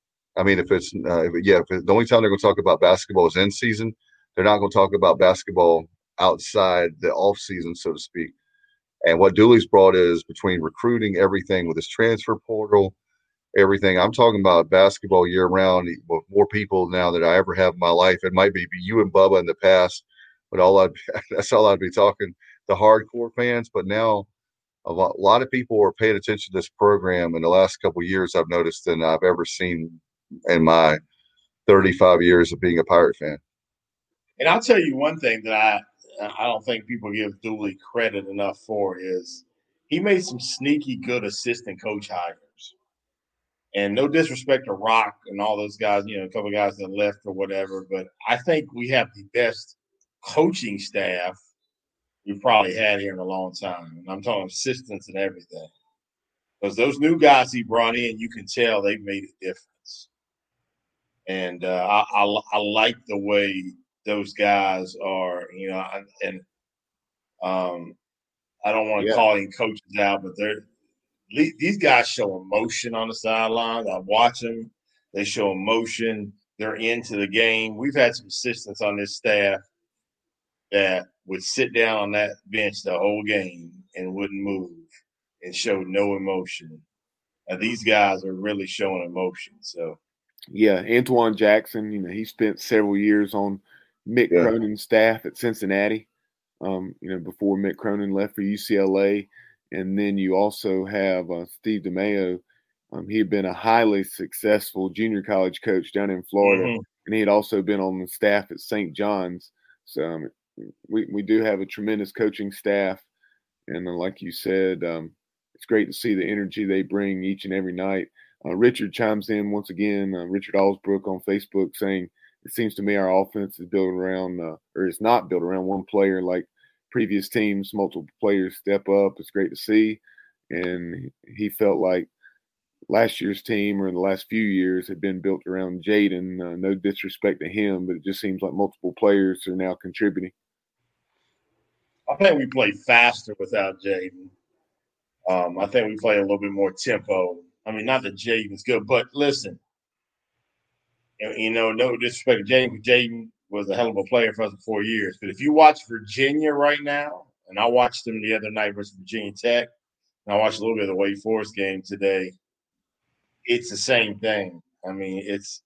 the only time they're going to talk about basketball is in season, they're not going to talk about basketball outside the off season, so to speak. And what Dooley's brought is, between recruiting, everything with his transfer portal, everything. I'm talking about basketball year round with more people now than I ever have in my life. It might be you and Bubba in the past, but that's all I'd be talking, the hardcore fans. But now a lot of people are paying attention to this program in the last couple of years, I've noticed, than I've ever seen in my 35 years of being a Pirate fan. And I'll tell you one thing that I don't think people give Dooley credit enough for is he made some sneaky good assistant coach hires. And no disrespect to Rock and all those guys, a couple of guys that left or whatever, but I think we have the best coaching staff we've probably had here in a long time. And I'm talking assistants and everything. Because those new guys he brought in, you can tell they've made a difference. And I like the way those guys are, and I don't want to call any coaches out, but these guys show emotion on the sidelines. I watch them. They show emotion. They're into the game. We've had some assistants on this staff that would sit down on that bench the whole game and wouldn't move and show no emotion. Now, these guys are really showing emotion. So Yeah, Antoine Jackson, he spent several years on Mick Cronin's staff at Cincinnati, before Mick Cronin left for UCLA. And then you also have Steve DeMeo. He had been a highly successful junior college coach down in Florida, and he had also been on the staff at St. John's. So we do have a tremendous coaching staff. And like you said, it's great to see the energy they bring each and every night. Richard chimes in once again, Richard Allsbrook on Facebook, saying, it seems to me our offense is built around, or it's not built around one player like previous teams. Multiple players step up. It's great to see. And he felt like last year's team, or in the last few years, had been built around Jaden. No disrespect to him, but it just seems like multiple players are now contributing. I think we play faster without Jaden. I think we play a little bit more tempo. I mean, not that Jaden's good, but listen, no disrespect to Jaden. Jaden was a hell of a player for us for 4 years. But if you watch Virginia right now, and I watched them the other night versus Virginia Tech, and I watched a little bit of the Wake Forest game today, it's the same thing. I mean, it's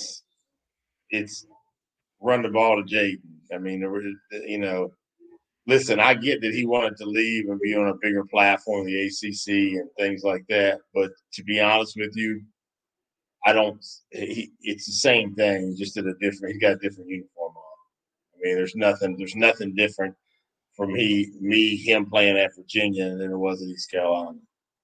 run the ball to Jaden. I mean, listen, I get that he wanted to leave and be on a bigger platform, the ACC and things like that. But to be honest with you, it's the same thing, just he's got a different uniform on. I mean, there's nothing different from him playing at Virginia than it was at East Carolina.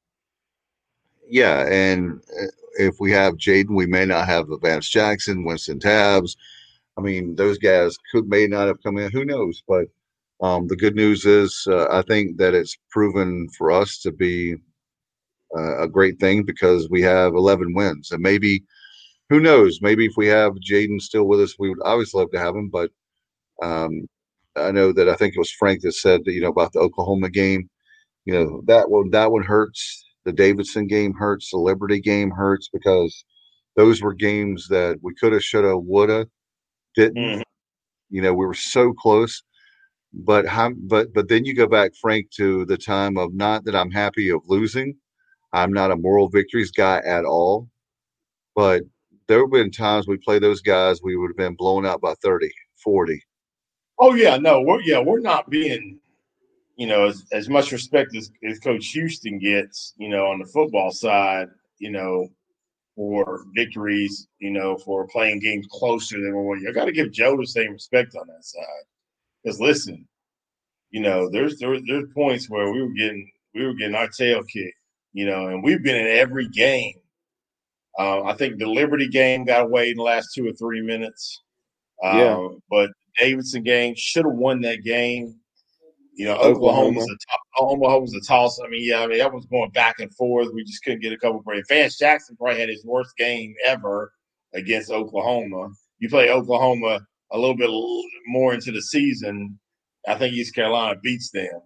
Yeah, and if we have Jaden, we may not have Vance Jackson, Winston Tabbs. I mean, those guys may not have come in. Who knows? But the good news is I think that it's proven for us to be a great thing because we have 11 wins. And maybe, who knows, maybe if we have Jaden still with us, we would always love to have him. But I know that I think it was Frank that said that, about the Oklahoma game, that one hurts. The Davidson game hurts. The Liberty game hurts because those were games that we could have, should have, would have, didn't. We were so close. But then you go back, Frank, to the time of, not that I'm happy of losing. I'm not a moral victories guy at all. But there have been times we play those guys, we would have been blown out by 30, 40. Oh, yeah. No, we're not being, as much respect as Coach Houston gets, on the football side, for victories, for playing games closer than we're winning. I got to give Joe the same respect on that side. Because listen, there's points where we were getting our tail kicked, and we've been in every game. I think the Liberty game got away in the last 2 or 3 minutes. But Davidson game should have won that game. Oklahoma was a toss. I mean, that was going back and forth. We just couldn't get a couple breaks. Vance Jackson probably had his worst game ever against Oklahoma. You play Oklahoma a little bit more into the season, I think East Carolina beats them.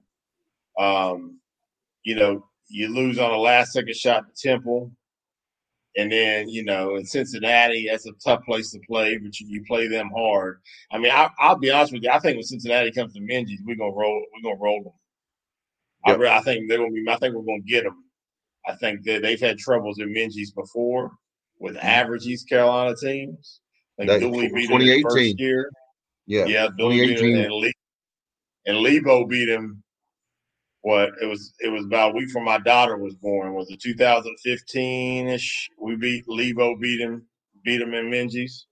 You lose on a last-second shot to Temple. And then, in Cincinnati, that's a tough place to play, but you play them hard. I mean, I'll be honest with you. I think when Cincinnati comes to Minges, we're gonna roll them. Yep. I think they're gonna be. I think we're gonna get them. I think that they've had troubles in Minges before with average East Carolina teams. Like Dooley beat them in the first year. Yeah, Dooley beat them, and Lebo beat him. It was about a week before my daughter was born. Was it 2015-ish? Lebo beat him in Minges.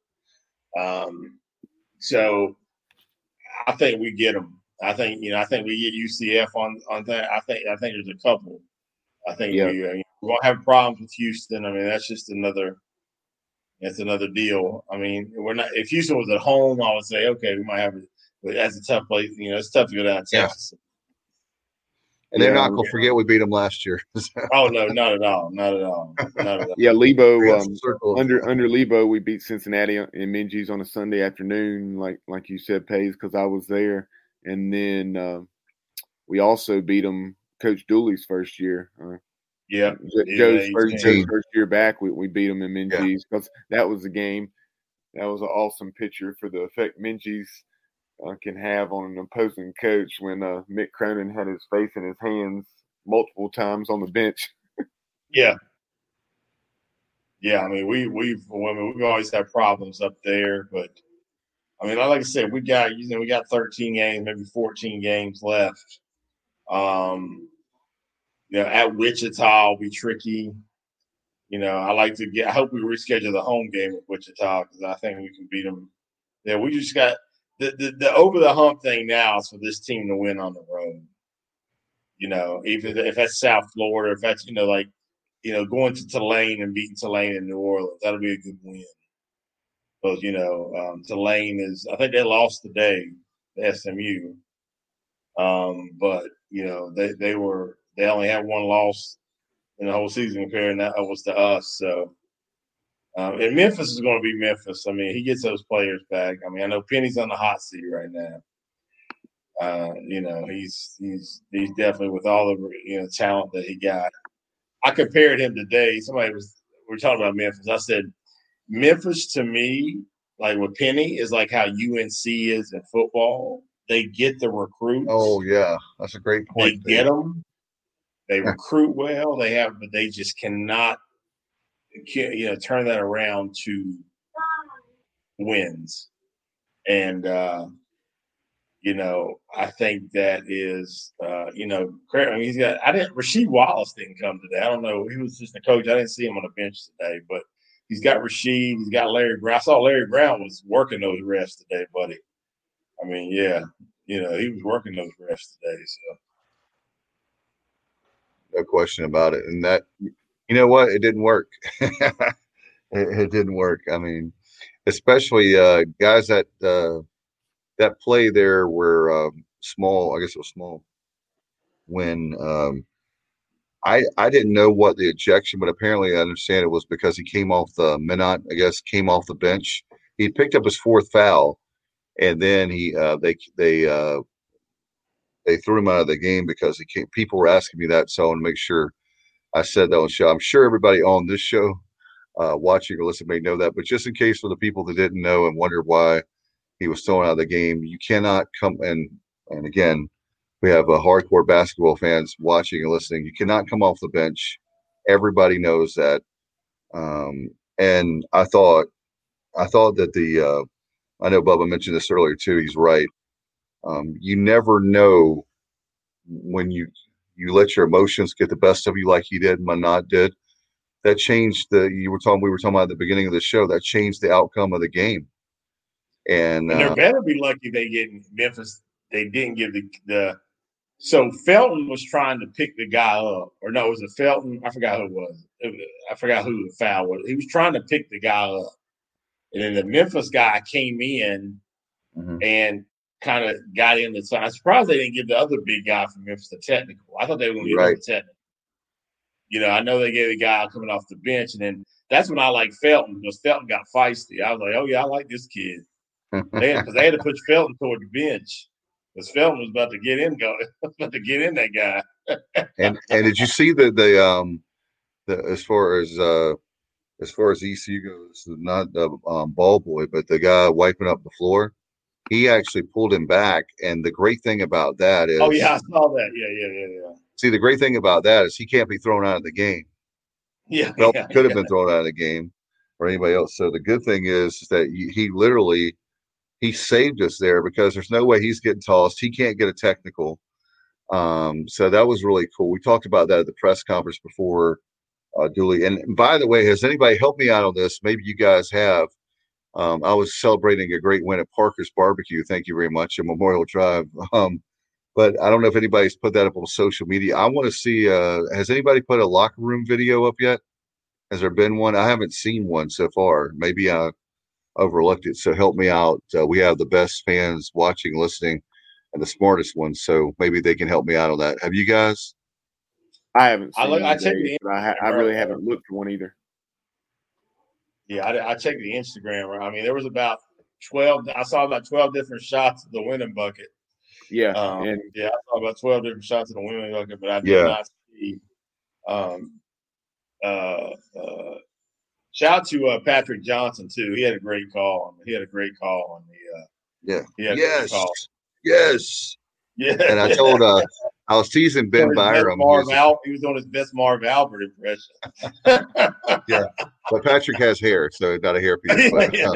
So I think we get them. I think we get UCF on that. I think there's a couple. I think we won't have problems with Houston. I mean, that's just another deal. I mean, we're not. If Houston was at home, I would say okay, we might have it. But that's a tough place. It's tough to go down to Texas. And they're not going to forget we beat them last year. Oh, no, not at all. Yeah, Lebo, under Lebo, we beat Cincinnati in Minges on a Sunday afternoon, like you said, Paige, because I was there. And then we also beat them Coach Dooley's first year. Joe's first year back, we beat them in Minges because that was a game. That was an awesome picture for the effect Minges can have on an opposing coach when Mick Cronin had his face in his hands multiple times on the bench. Yeah. Yeah, I mean, we've always had problems up there, but I mean, like I said, we got 13 games, maybe 14 games left. At Wichita will be tricky. I hope we reschedule the home game with Wichita because I think we can beat them. Yeah, we just got the over the hump thing now is for this team to win on the road. Even if that's South Florida, if that's going to Tulane and beating Tulane in New Orleans, that'll be a good win. Because Tulane I think they lost today to SMU, but they only had one loss in the whole season compared, and that was to us. So, and Memphis is going to be Memphis. I mean, he gets those players back. I mean, I know Penny's on the hot seat right now. He's definitely with all the talent that he got. I compared him today. We were talking about Memphis. I said Memphis to me, like with Penny, is like how UNC is in football. They get the recruits. Oh yeah, that's a great point. They get them. They recruit well. But they just cannot, turn that around to wins. And I think that is, Rasheed Wallace didn't come today. I don't know. He was just the coach. I didn't see him on the bench today, but he's got Rasheed. He's got Larry Brown. I saw Larry Brown was working those refs today, buddy. I mean, yeah, he was working those refs today. So. No question about it. And that, you know what? It didn't work. It didn't work. I mean, especially guys that play there were small. I guess it was small. When I didn't know what the ejection, but apparently I understand it was because he came off the Minot. I guess came off the bench. He picked up his fourth foul, and then they threw him out of the game because people were asking me that, so I want to make sure I said that on the show. I'm sure everybody on this show watching or listening may know that, but just in case for the people that didn't know and wondered why he was thrown out of the game, you cannot come and again, we have hardcore basketball fans watching and listening. You cannot come off the bench. Everybody knows that. And I thought that I know Bubba mentioned this earlier too. He's right. You never know when you let your emotions get the best of you, like he did, Minot did. That changed we were talking about at the beginning of the show. That changed the outcome of the game. And they better be lucky they get Memphis. They didn't give so Felton was trying to pick the guy up, or no, was it Felton? I forgot who it was. I forgot who the foul was. He was trying to pick the guy up, and then the Memphis guy came in and kind of got in the side. I'm surprised they didn't give the other big guy from Memphis the technical. I thought they were going to give him the technical. I know they gave the guy coming off the bench, and then that's when I like Felton because Felton got feisty. I was like, oh yeah, I like this kid. Because they had to push Felton toward the bench because Felton was about to get in that guy. and did you see the as far as ECU goes, not the ball boy, but the guy wiping up the floor? He actually pulled him back, and the great thing about that is, oh yeah, I saw that. Yeah. See, the great thing about that is he can't be thrown out of the game. Yeah, could have been thrown out of the game, or anybody else. So the good thing is that he literally saved us there because there's no way he's getting tossed. He can't get a technical. So that was really cool. We talked about that at the press conference before, Dooley. And by the way, has anybody helped me out on this? Maybe you guys have. I was celebrating a great win at Parker's Barbecue. Thank you very much, at Memorial Drive. But I don't know if anybody's put that up on social media. I want to see, has anybody put a locker room video up yet? Has there been one? I haven't seen one so far. Maybe I overlooked it. So help me out. We have the best fans watching, listening, and the smartest ones. So maybe they can help me out on that. Have you guys? I haven't seen I really haven't looked for one either. Yeah, I checked the Instagram. I mean, there was about 12. I saw about 12 different shots of the winning bucket. Yeah, I saw about 12 different shots of the winning bucket, but I did not see. Shout out to Patrick Johnson too. He had a great call. He had a great call on the. Yes. Yeah. And I I was teasing Ben Byram. He was on his best Marv Albert impression. Yeah, but Patrick has hair, so not a hairpiece.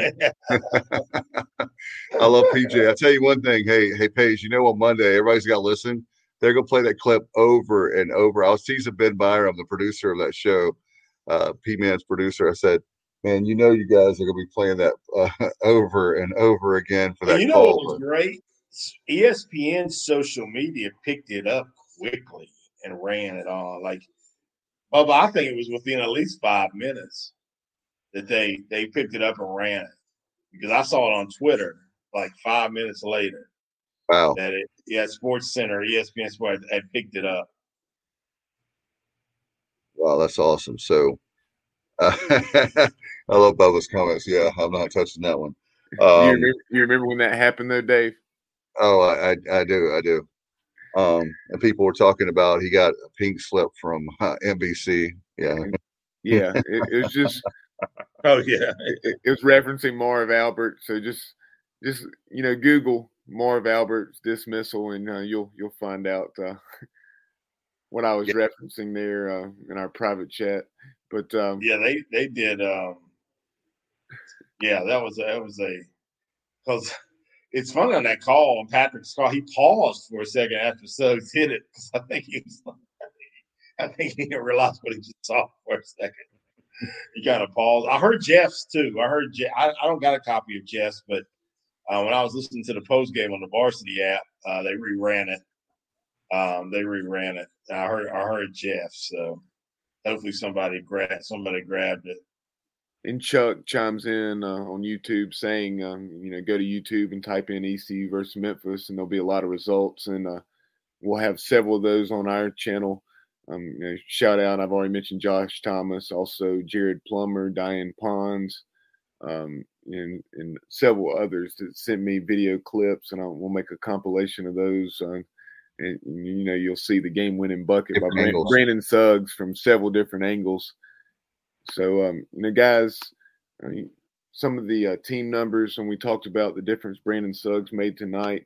I love PJ. I tell you one thing. Hey, Paige. On Monday, everybody's got to listen. They're gonna play that clip over and over. I was teasing Ben Byram, the producer of that show, P-Man's producer. I said, "Man, you guys are gonna be playing that over and over again for that." What was great? ESPN's social media picked it up quickly and ran it on. Like, Bubba, I think it was within at least 5 minutes that they picked it up and ran it, because I saw it on Twitter like 5 minutes later. Wow. That Sports Center, ESPN Sports had picked it up. Wow, that's awesome. So, I love Bubba's comments. Yeah, I'm not touching that one. You remember when that happened, though, Dave? Oh, I do. And people were talking about he got a pink slip from NBC. Yeah. Yeah. It was just. Oh yeah. It was referencing Marv Albert. So just Google Marv Albert's dismissal, and you'll find out what I was referencing there in our private chat. But they did. That was because it's funny on that call, on Patrick's call, he paused for a second after Suggs hit it, because I think he didn't realize what he just saw for a second. He kind of paused. I heard Jeff's too. I don't got a copy of Jeff's, but when I was listening to the post game on the Varsity app, they reran it. I heard Jeff. So hopefully somebody grabbed it. And Chuck chimes in on YouTube saying, go to YouTube and type in ECU versus Memphis, and there'll be a lot of results. And we'll have several of those on our channel. Shout out, I've already mentioned Josh Thomas, also Jared Plummer, Diane Pons, and several others that sent me video clips, and we'll make a compilation of those. And you'll see the game-winning bucket by Brandon Suggs from several different angles. So, guys, some of the team numbers, and we talked about the difference Brandon Suggs made tonight.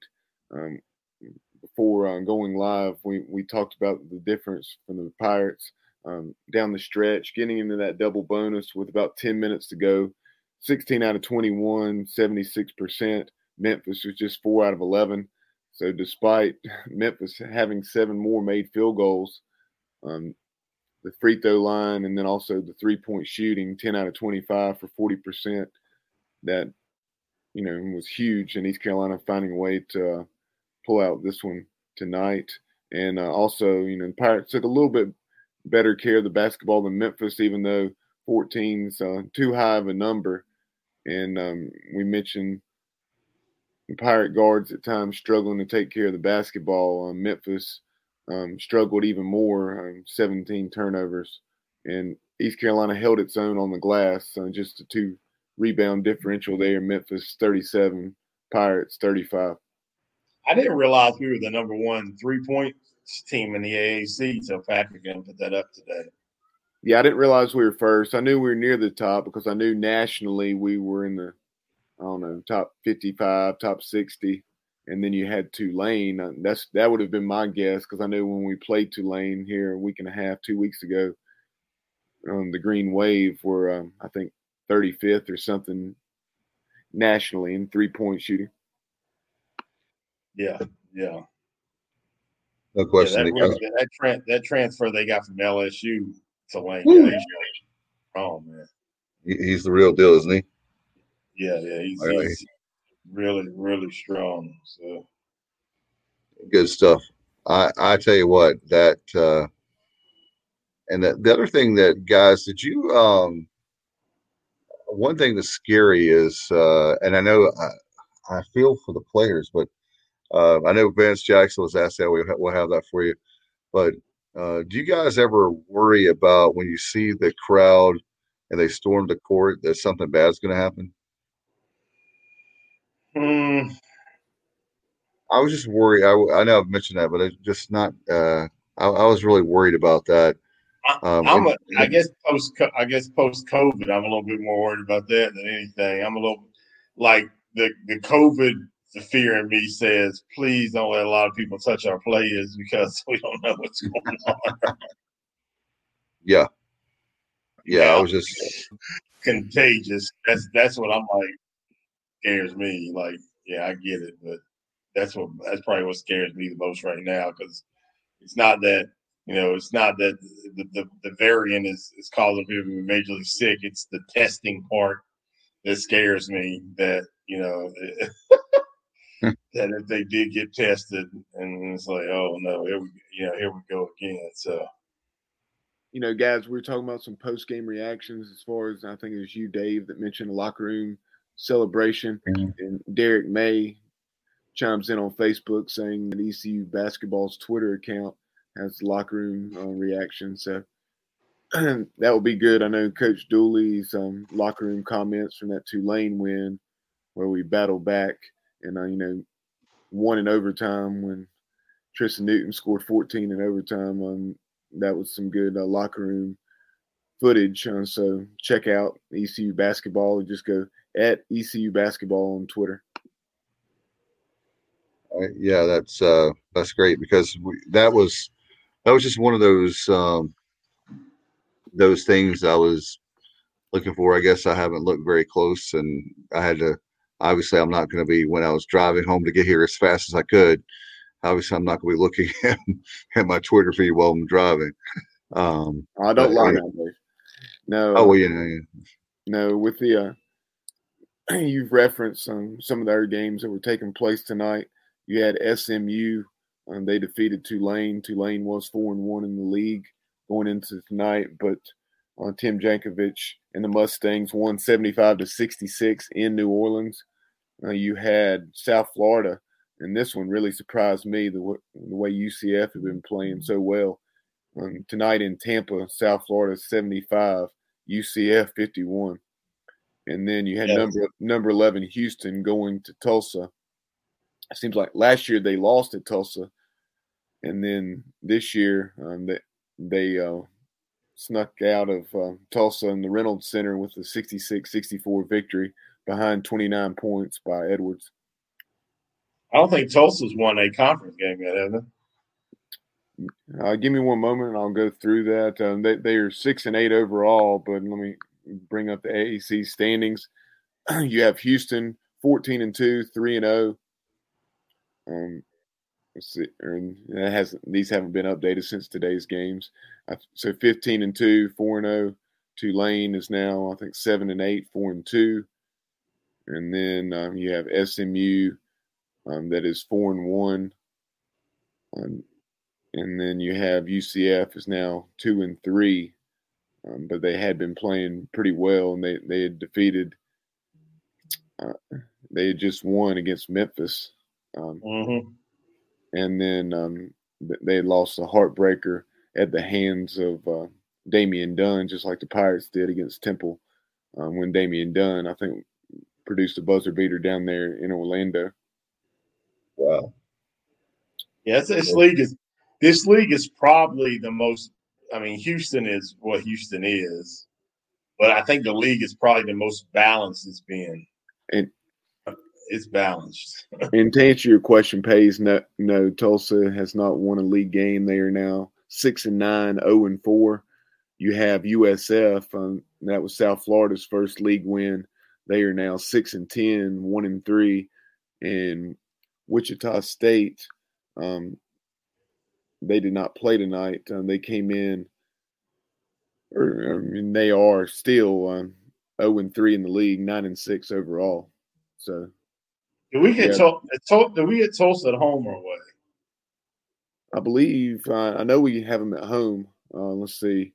Before going live, we talked about the difference from the Pirates down the stretch, getting into that double bonus with about 10 minutes to go. 16 out of 21, 76%. Memphis was just 4 out of 11. So despite Memphis having 7 more made field goals, the free throw line, and then also the 3-point shooting, 10 out of 25 for 40%, that, was huge. And East Carolina finding a way to pull out this one tonight. And also, the Pirates took a little bit better care of the basketball than Memphis, even though 14's too high of a number. And we mentioned the Pirate guards at times struggling to take care of the basketball. Memphis struggled even more, 17 turnovers. And East Carolina held its own on the glass, just a 2 rebound differential there. Memphis 37, Pirates 35. I didn't realize we were the number 1 3-point team in the AAC until Patrick put that up today. Yeah, I didn't realize we were first. I knew we were near the top because I knew nationally we were in the, top 55, top 60. And then you had Tulane. That would have been my guess, because I knew when we played Tulane here a week and a half, 2 weeks ago, the Green Wave were, I think, 35th or something nationally in 3-point shooting. Yeah. No question. That transfer they got from LSU to Lane. Oh man, he's the real deal, isn't he? Yeah. He's really, really strong. So good stuff. I tell you what, that and the other thing that, guys, did you one thing that's scary is and I know I feel for the players, but I know Vance Jackson was asked that. We'll have that for you. But do you guys ever worry about when you see the crowd and they storm the court that something bad's going to happen? I was just worried. I know I've mentioned that, but it's just not. I was really worried about that. I guess post COVID, I'm a little bit more worried about that than anything. I'm a little like the COVID the fear in me says, please don't let a lot of people touch our players because we don't know what's going on. Yeah. I was just contagious. That's what I'm like. Scares me. Like, yeah, I get it, but that's probably what scares me the most right now because it's not that the variant is causing people to be majorly sick. It's the testing part that scares me. That that if they did get tested, and it's like, oh no, here we go again. So, guys, we were talking about some post game reactions as far as I think it was you, Dave, that mentioned the locker room celebration, and Derek May chimes in on Facebook saying that ECU basketball's Twitter account has locker room reaction. So that will be good. I know Coach Dooley's locker room comments from that Tulane win where we battled back and, won in overtime when Tristan Newton scored 14 in overtime. That was some good locker room footage. So check out ECU basketball. Just go at ECU basketball on Twitter. Yeah, that's great because that was just one of those things I was looking for. I guess I haven't looked very close, and I had to. Obviously, I'm not going to be when I was driving home to get here as fast as I could. Obviously, I'm not going to be looking at my Twitter feed while I'm driving. I don't lie now, Dave. No. Oh, well, yeah. No, with the you've referenced some of the other games that were taking place tonight. You had SMU. They defeated Tulane. Tulane was 4-1 in the league going into tonight, but Tim Jankovich and the Mustangs won 75-66 in New Orleans. You had South Florida, and this one really surprised me the way UCF had been playing so well. Tonight in Tampa, South Florida 75, UCF 51. And then you had number 11 Houston going to Tulsa. It seems like last year they lost at Tulsa, and then this year they snuck out of Tulsa in the Reynolds Center with a 66-64 victory behind 29 points by Edwards. I don't think Tulsa's won a conference game yet, have they? Give me one moment and I'll go through that. They are 6-8 overall, but let me bring up the AAC standings. You have Houston 14-2, 3-0. Let's see, these haven't been updated since today's games. So 15-2, 4-0. Tulane is now, I think, 7-8, 4-2. And then you have SMU that is 4-1. And then you have UCF is now 2-3. But they had been playing pretty well, and they had defeated. They had just won against Memphis. And then they had lost a heartbreaker at the hands of Damian Dunn, just like the Pirates did against Temple when Damian Dunn, I think, produced a buzzer beater down there in Orlando. Wow. Yeah, this league is probably the most. I mean, Houston is what Houston is, but I think the league is probably the most balanced it's been. And it's balanced. And to answer your question, Paige, no, Tulsa has not won a league game. They are now 6-9, 0-4. You have USF, that was South Florida's first league win. They are now 6-10, 1-3. And Wichita State, they did not play tonight. They came in, they are still 0-3 in the league, 9-6 overall. So. Do we get Tulsa at home or away? I believe I know we have them at home. Let's see.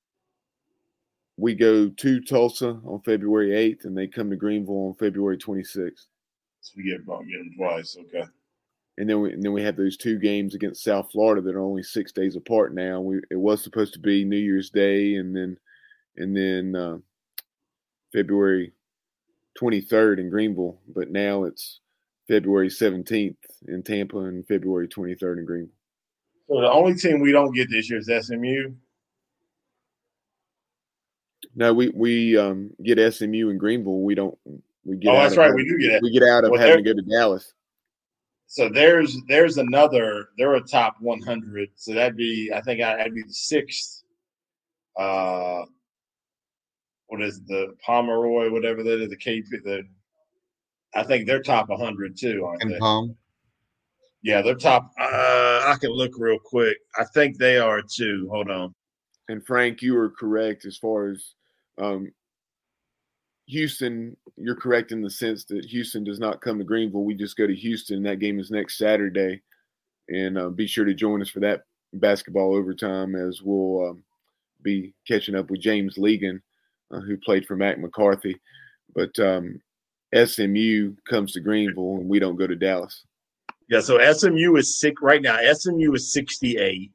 We go to Tulsa on February 8th, and they come to Greenville on February 26th. So we get them twice, okay. And then we have those two games against South Florida that are only 6 days apart now. It was supposed to be New Year's Day, and then February 23rd in Greenville, but now it's February 17th in Tampa and February 23rd in Greenville. So the only team we don't get this year is SMU? No, we get SMU in Greenville. We get that's right. We do get it. We get out of having to go to Dallas. So there's another. They're a top 100. So that'd be the 6th. What is the Pomeroy? Whatever that is, the KP. I think they're top 100 too, aren't they? Palm. Yeah, they're top. I can look real quick. I think they are too. Hold on. And Frank, you were correct as far as Houston. You're correct in the sense that Houston does not come to Greenville. We just go to Houston. That game is next Saturday, and be sure to join us for that basketball overtime, as we'll be catching up with James Legan, who played for Mac McCarthy. But SMU comes to Greenville, and we don't go to Dallas. Yeah, so SMU is sick right now. SMU is 68.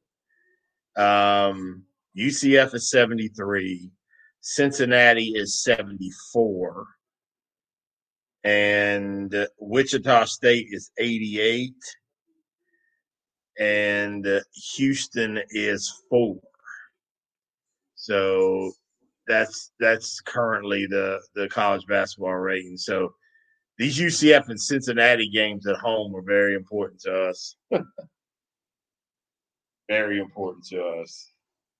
UCF is 73. Cincinnati is 74. And Wichita State is 88. And Houston is 4. So that's currently the college basketball rating. So these UCF and Cincinnati games at home are very important to us. Very important to us.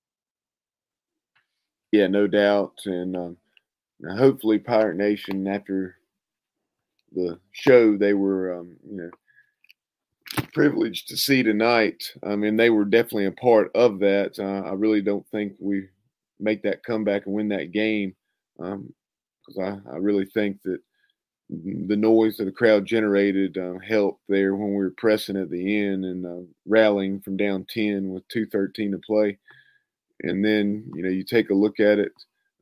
Yeah, no doubt. And hopefully Pirate Nation, after the show they were, privileged to see tonight, and they were definitely a part of that. I really don't think we make that comeback and win that game, because I really think that the noise that the crowd generated helped there when we were pressing at the end and rallying from down 10 with 2:13 to play. And then, you take a look at it.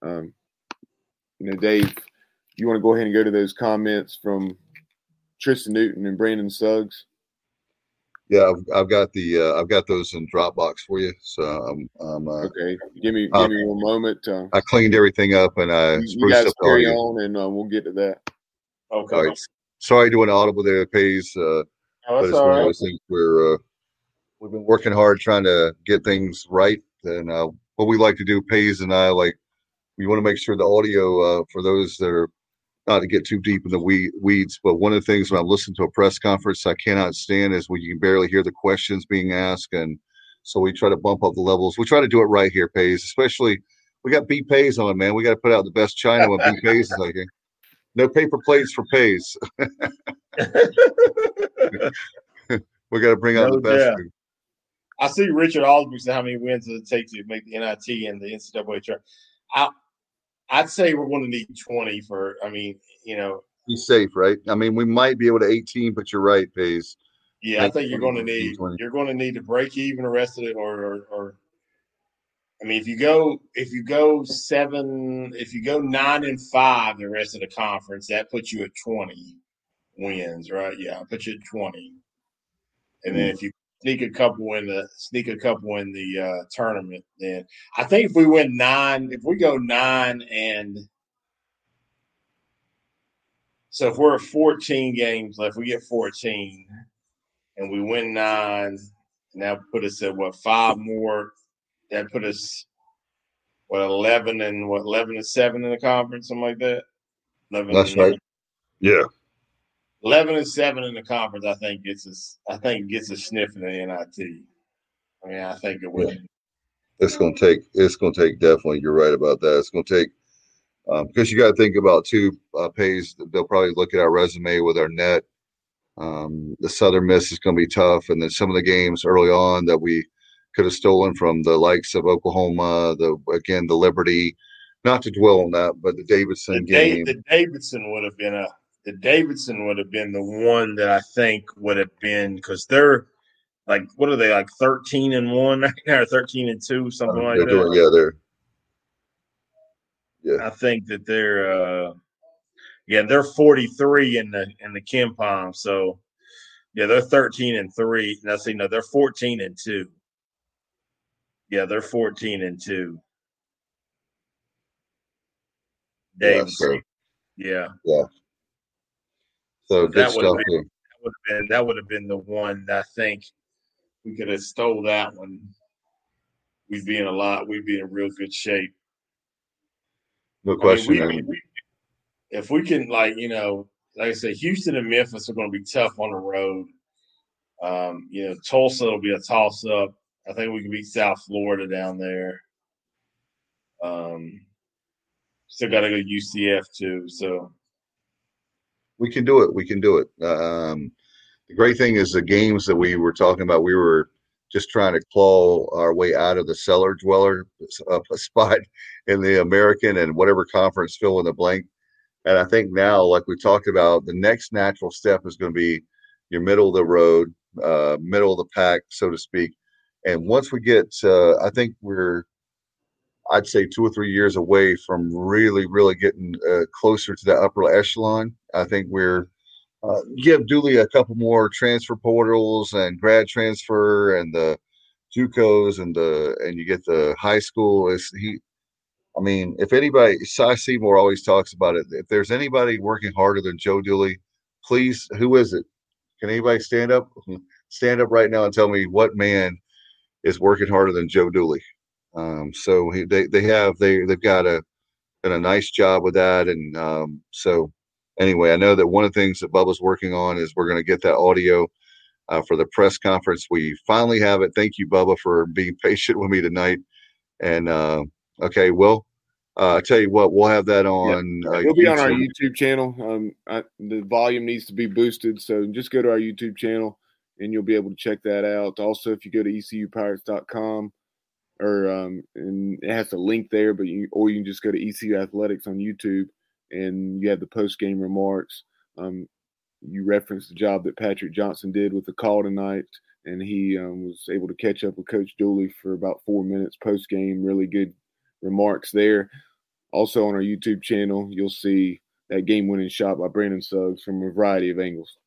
Dave, you want to go ahead and go to those comments from Tristan Newton and Brandon Suggs? Yeah, I've got those in Dropbox for you. So okay. Give me one moment. I cleaned everything up and I you guys carry on, and we'll get to that. Okay. All right. Sorry doing audible there, Pays. That's but it's all one of right. those things where we've been working hard trying to get things right. And what we like to do, Pays and I, we want to make sure the audio for those that are not to get too deep in the weeds, but one of the things when I'm listening to a press conference I cannot stand is when you can barely hear the questions being asked. And so we try to bump up the levels. We try to do it right here, Pays. Especially we got B Pays on, man. We got to put out the best china when B Pays is like here. No paper plates for Pays. We got to bring out the best. Yeah. I see Richard Alsby said how many wins does it take to make the NIT and the NCAA tournament. I'd say we're going to need 20 for. Be safe, right? We might be able to 18, but you're right, Pays. Yeah, I think you're going to need 20. You're going to need to break even the rest of it, or if you go 9-5 the rest of the conference, that puts you at 20 wins, right? Yeah, I'll put you at 20. And then if you sneak a couple in the tournament, then I think if we win 9, if we go 9 and so if we're at 14 games left, we get 14 and we win 9, and that put us at 5 more. That put us 11 and 7 in the conference, something like that. 11 That's right. Yeah. 11 and 7 in the conference, I think gets us sniffing the NIT. I think it will. Yeah. It's going to take definitely. You're right about that. It's going to take because you got to think about too. Pays. They'll probably look at our resume with our net. The Southern Miss is going to be tough, and then some of the games early on that we could have stolen from the likes of Oklahoma. The Liberty. Not to dwell on that, but the Davidson game. The Davidson would have been the one that I think would have been, because they're what are they, 13-1 right now, or 13-2, something like that. I think that they're 43 in the KenPom. So yeah, they're 13-3. Now see, no, they're 14-2. Yeah, they're 14-2. Davidson. Yeah. So good stuff. That would have been the one that I think we could have stole that one. We'd be in real good shape. No question. If we can, like I said, Houston and Memphis are going to be tough on the road. Tulsa will be a toss-up. I think we can beat South Florida down there. Still got to go UCF too. So we can do it. We can do it. The great thing is the games that we were talking about, we were just trying to claw our way out of the cellar dweller spot in the American and whatever conference, fill in the blank. And I think now, like we talked about, the next natural step is going to be your middle of the road, middle of the pack, so to speak. And once we get, I think I'd say 2 or 3 years away from really, really getting closer to the upper echelon. I think we're give Dooley a couple more transfer portals and grad transfer and the JUCOs and you get the high school. If anybody, Cy Seymour always talks about it. If there's anybody working harder than Joe Dooley, please, who is it? Can anybody stand up? Stand up right now and tell me what man is working harder than Joe Dooley. So they've got a nice job with that, and so anyway, I know that one of the things that Bubba's working on is we're going to get that audio for the press conference. We finally have it. Thank you, Bubba, for being patient with me tonight. And okay, well, I tell you what, we'll have that on. It'll be on our YouTube channel. The volume needs to be boosted, so just go to our YouTube channel and you'll be able to check that out. Also, if you go to ECUPirates.com, and it has a link there, you can just go to ECU Athletics on YouTube, and you have the post game remarks. You referenced the job that Patrick Johnson did with the call tonight, and he was able to catch up with Coach Dooley for about 4 minutes post game. Really good remarks there. Also on our YouTube channel, you'll see that game winning shot by Brandon Suggs from a variety of angles.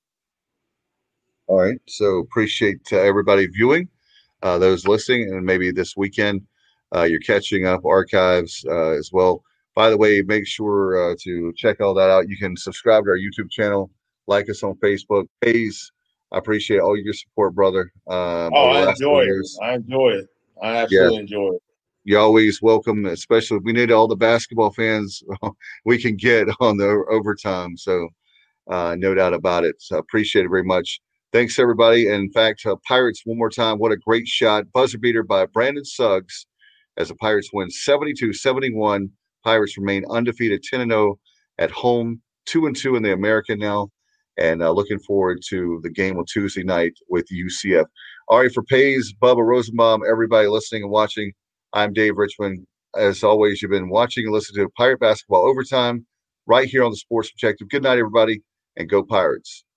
All right, so appreciate everybody viewing. Those listening, and maybe this weekend you're catching up archives as well. By the way, make sure to check all that out. You can subscribe to our YouTube channel, like us on Facebook. Hayes, I appreciate all your support, brother. I enjoy it. I enjoy it. I absolutely enjoy it. You're always welcome, especially we need all the basketball fans we can get on the overtime. So no doubt about it. So I appreciate it very much. Thanks, everybody. And in fact, Pirates, one more time, what a great shot. Buzzer beater by Brandon Suggs as the Pirates win 72-71. Pirates remain undefeated, 10-0 at home, 2-2 in the American now, and looking forward to the game on Tuesday night with UCF. All right, for Pays, Bubba Rosenbaum, everybody listening and watching, I'm Dave Richmond. As always, you've been watching and listening to Pirate Basketball Overtime right here on the Sports Objective. Good night, everybody, and go Pirates.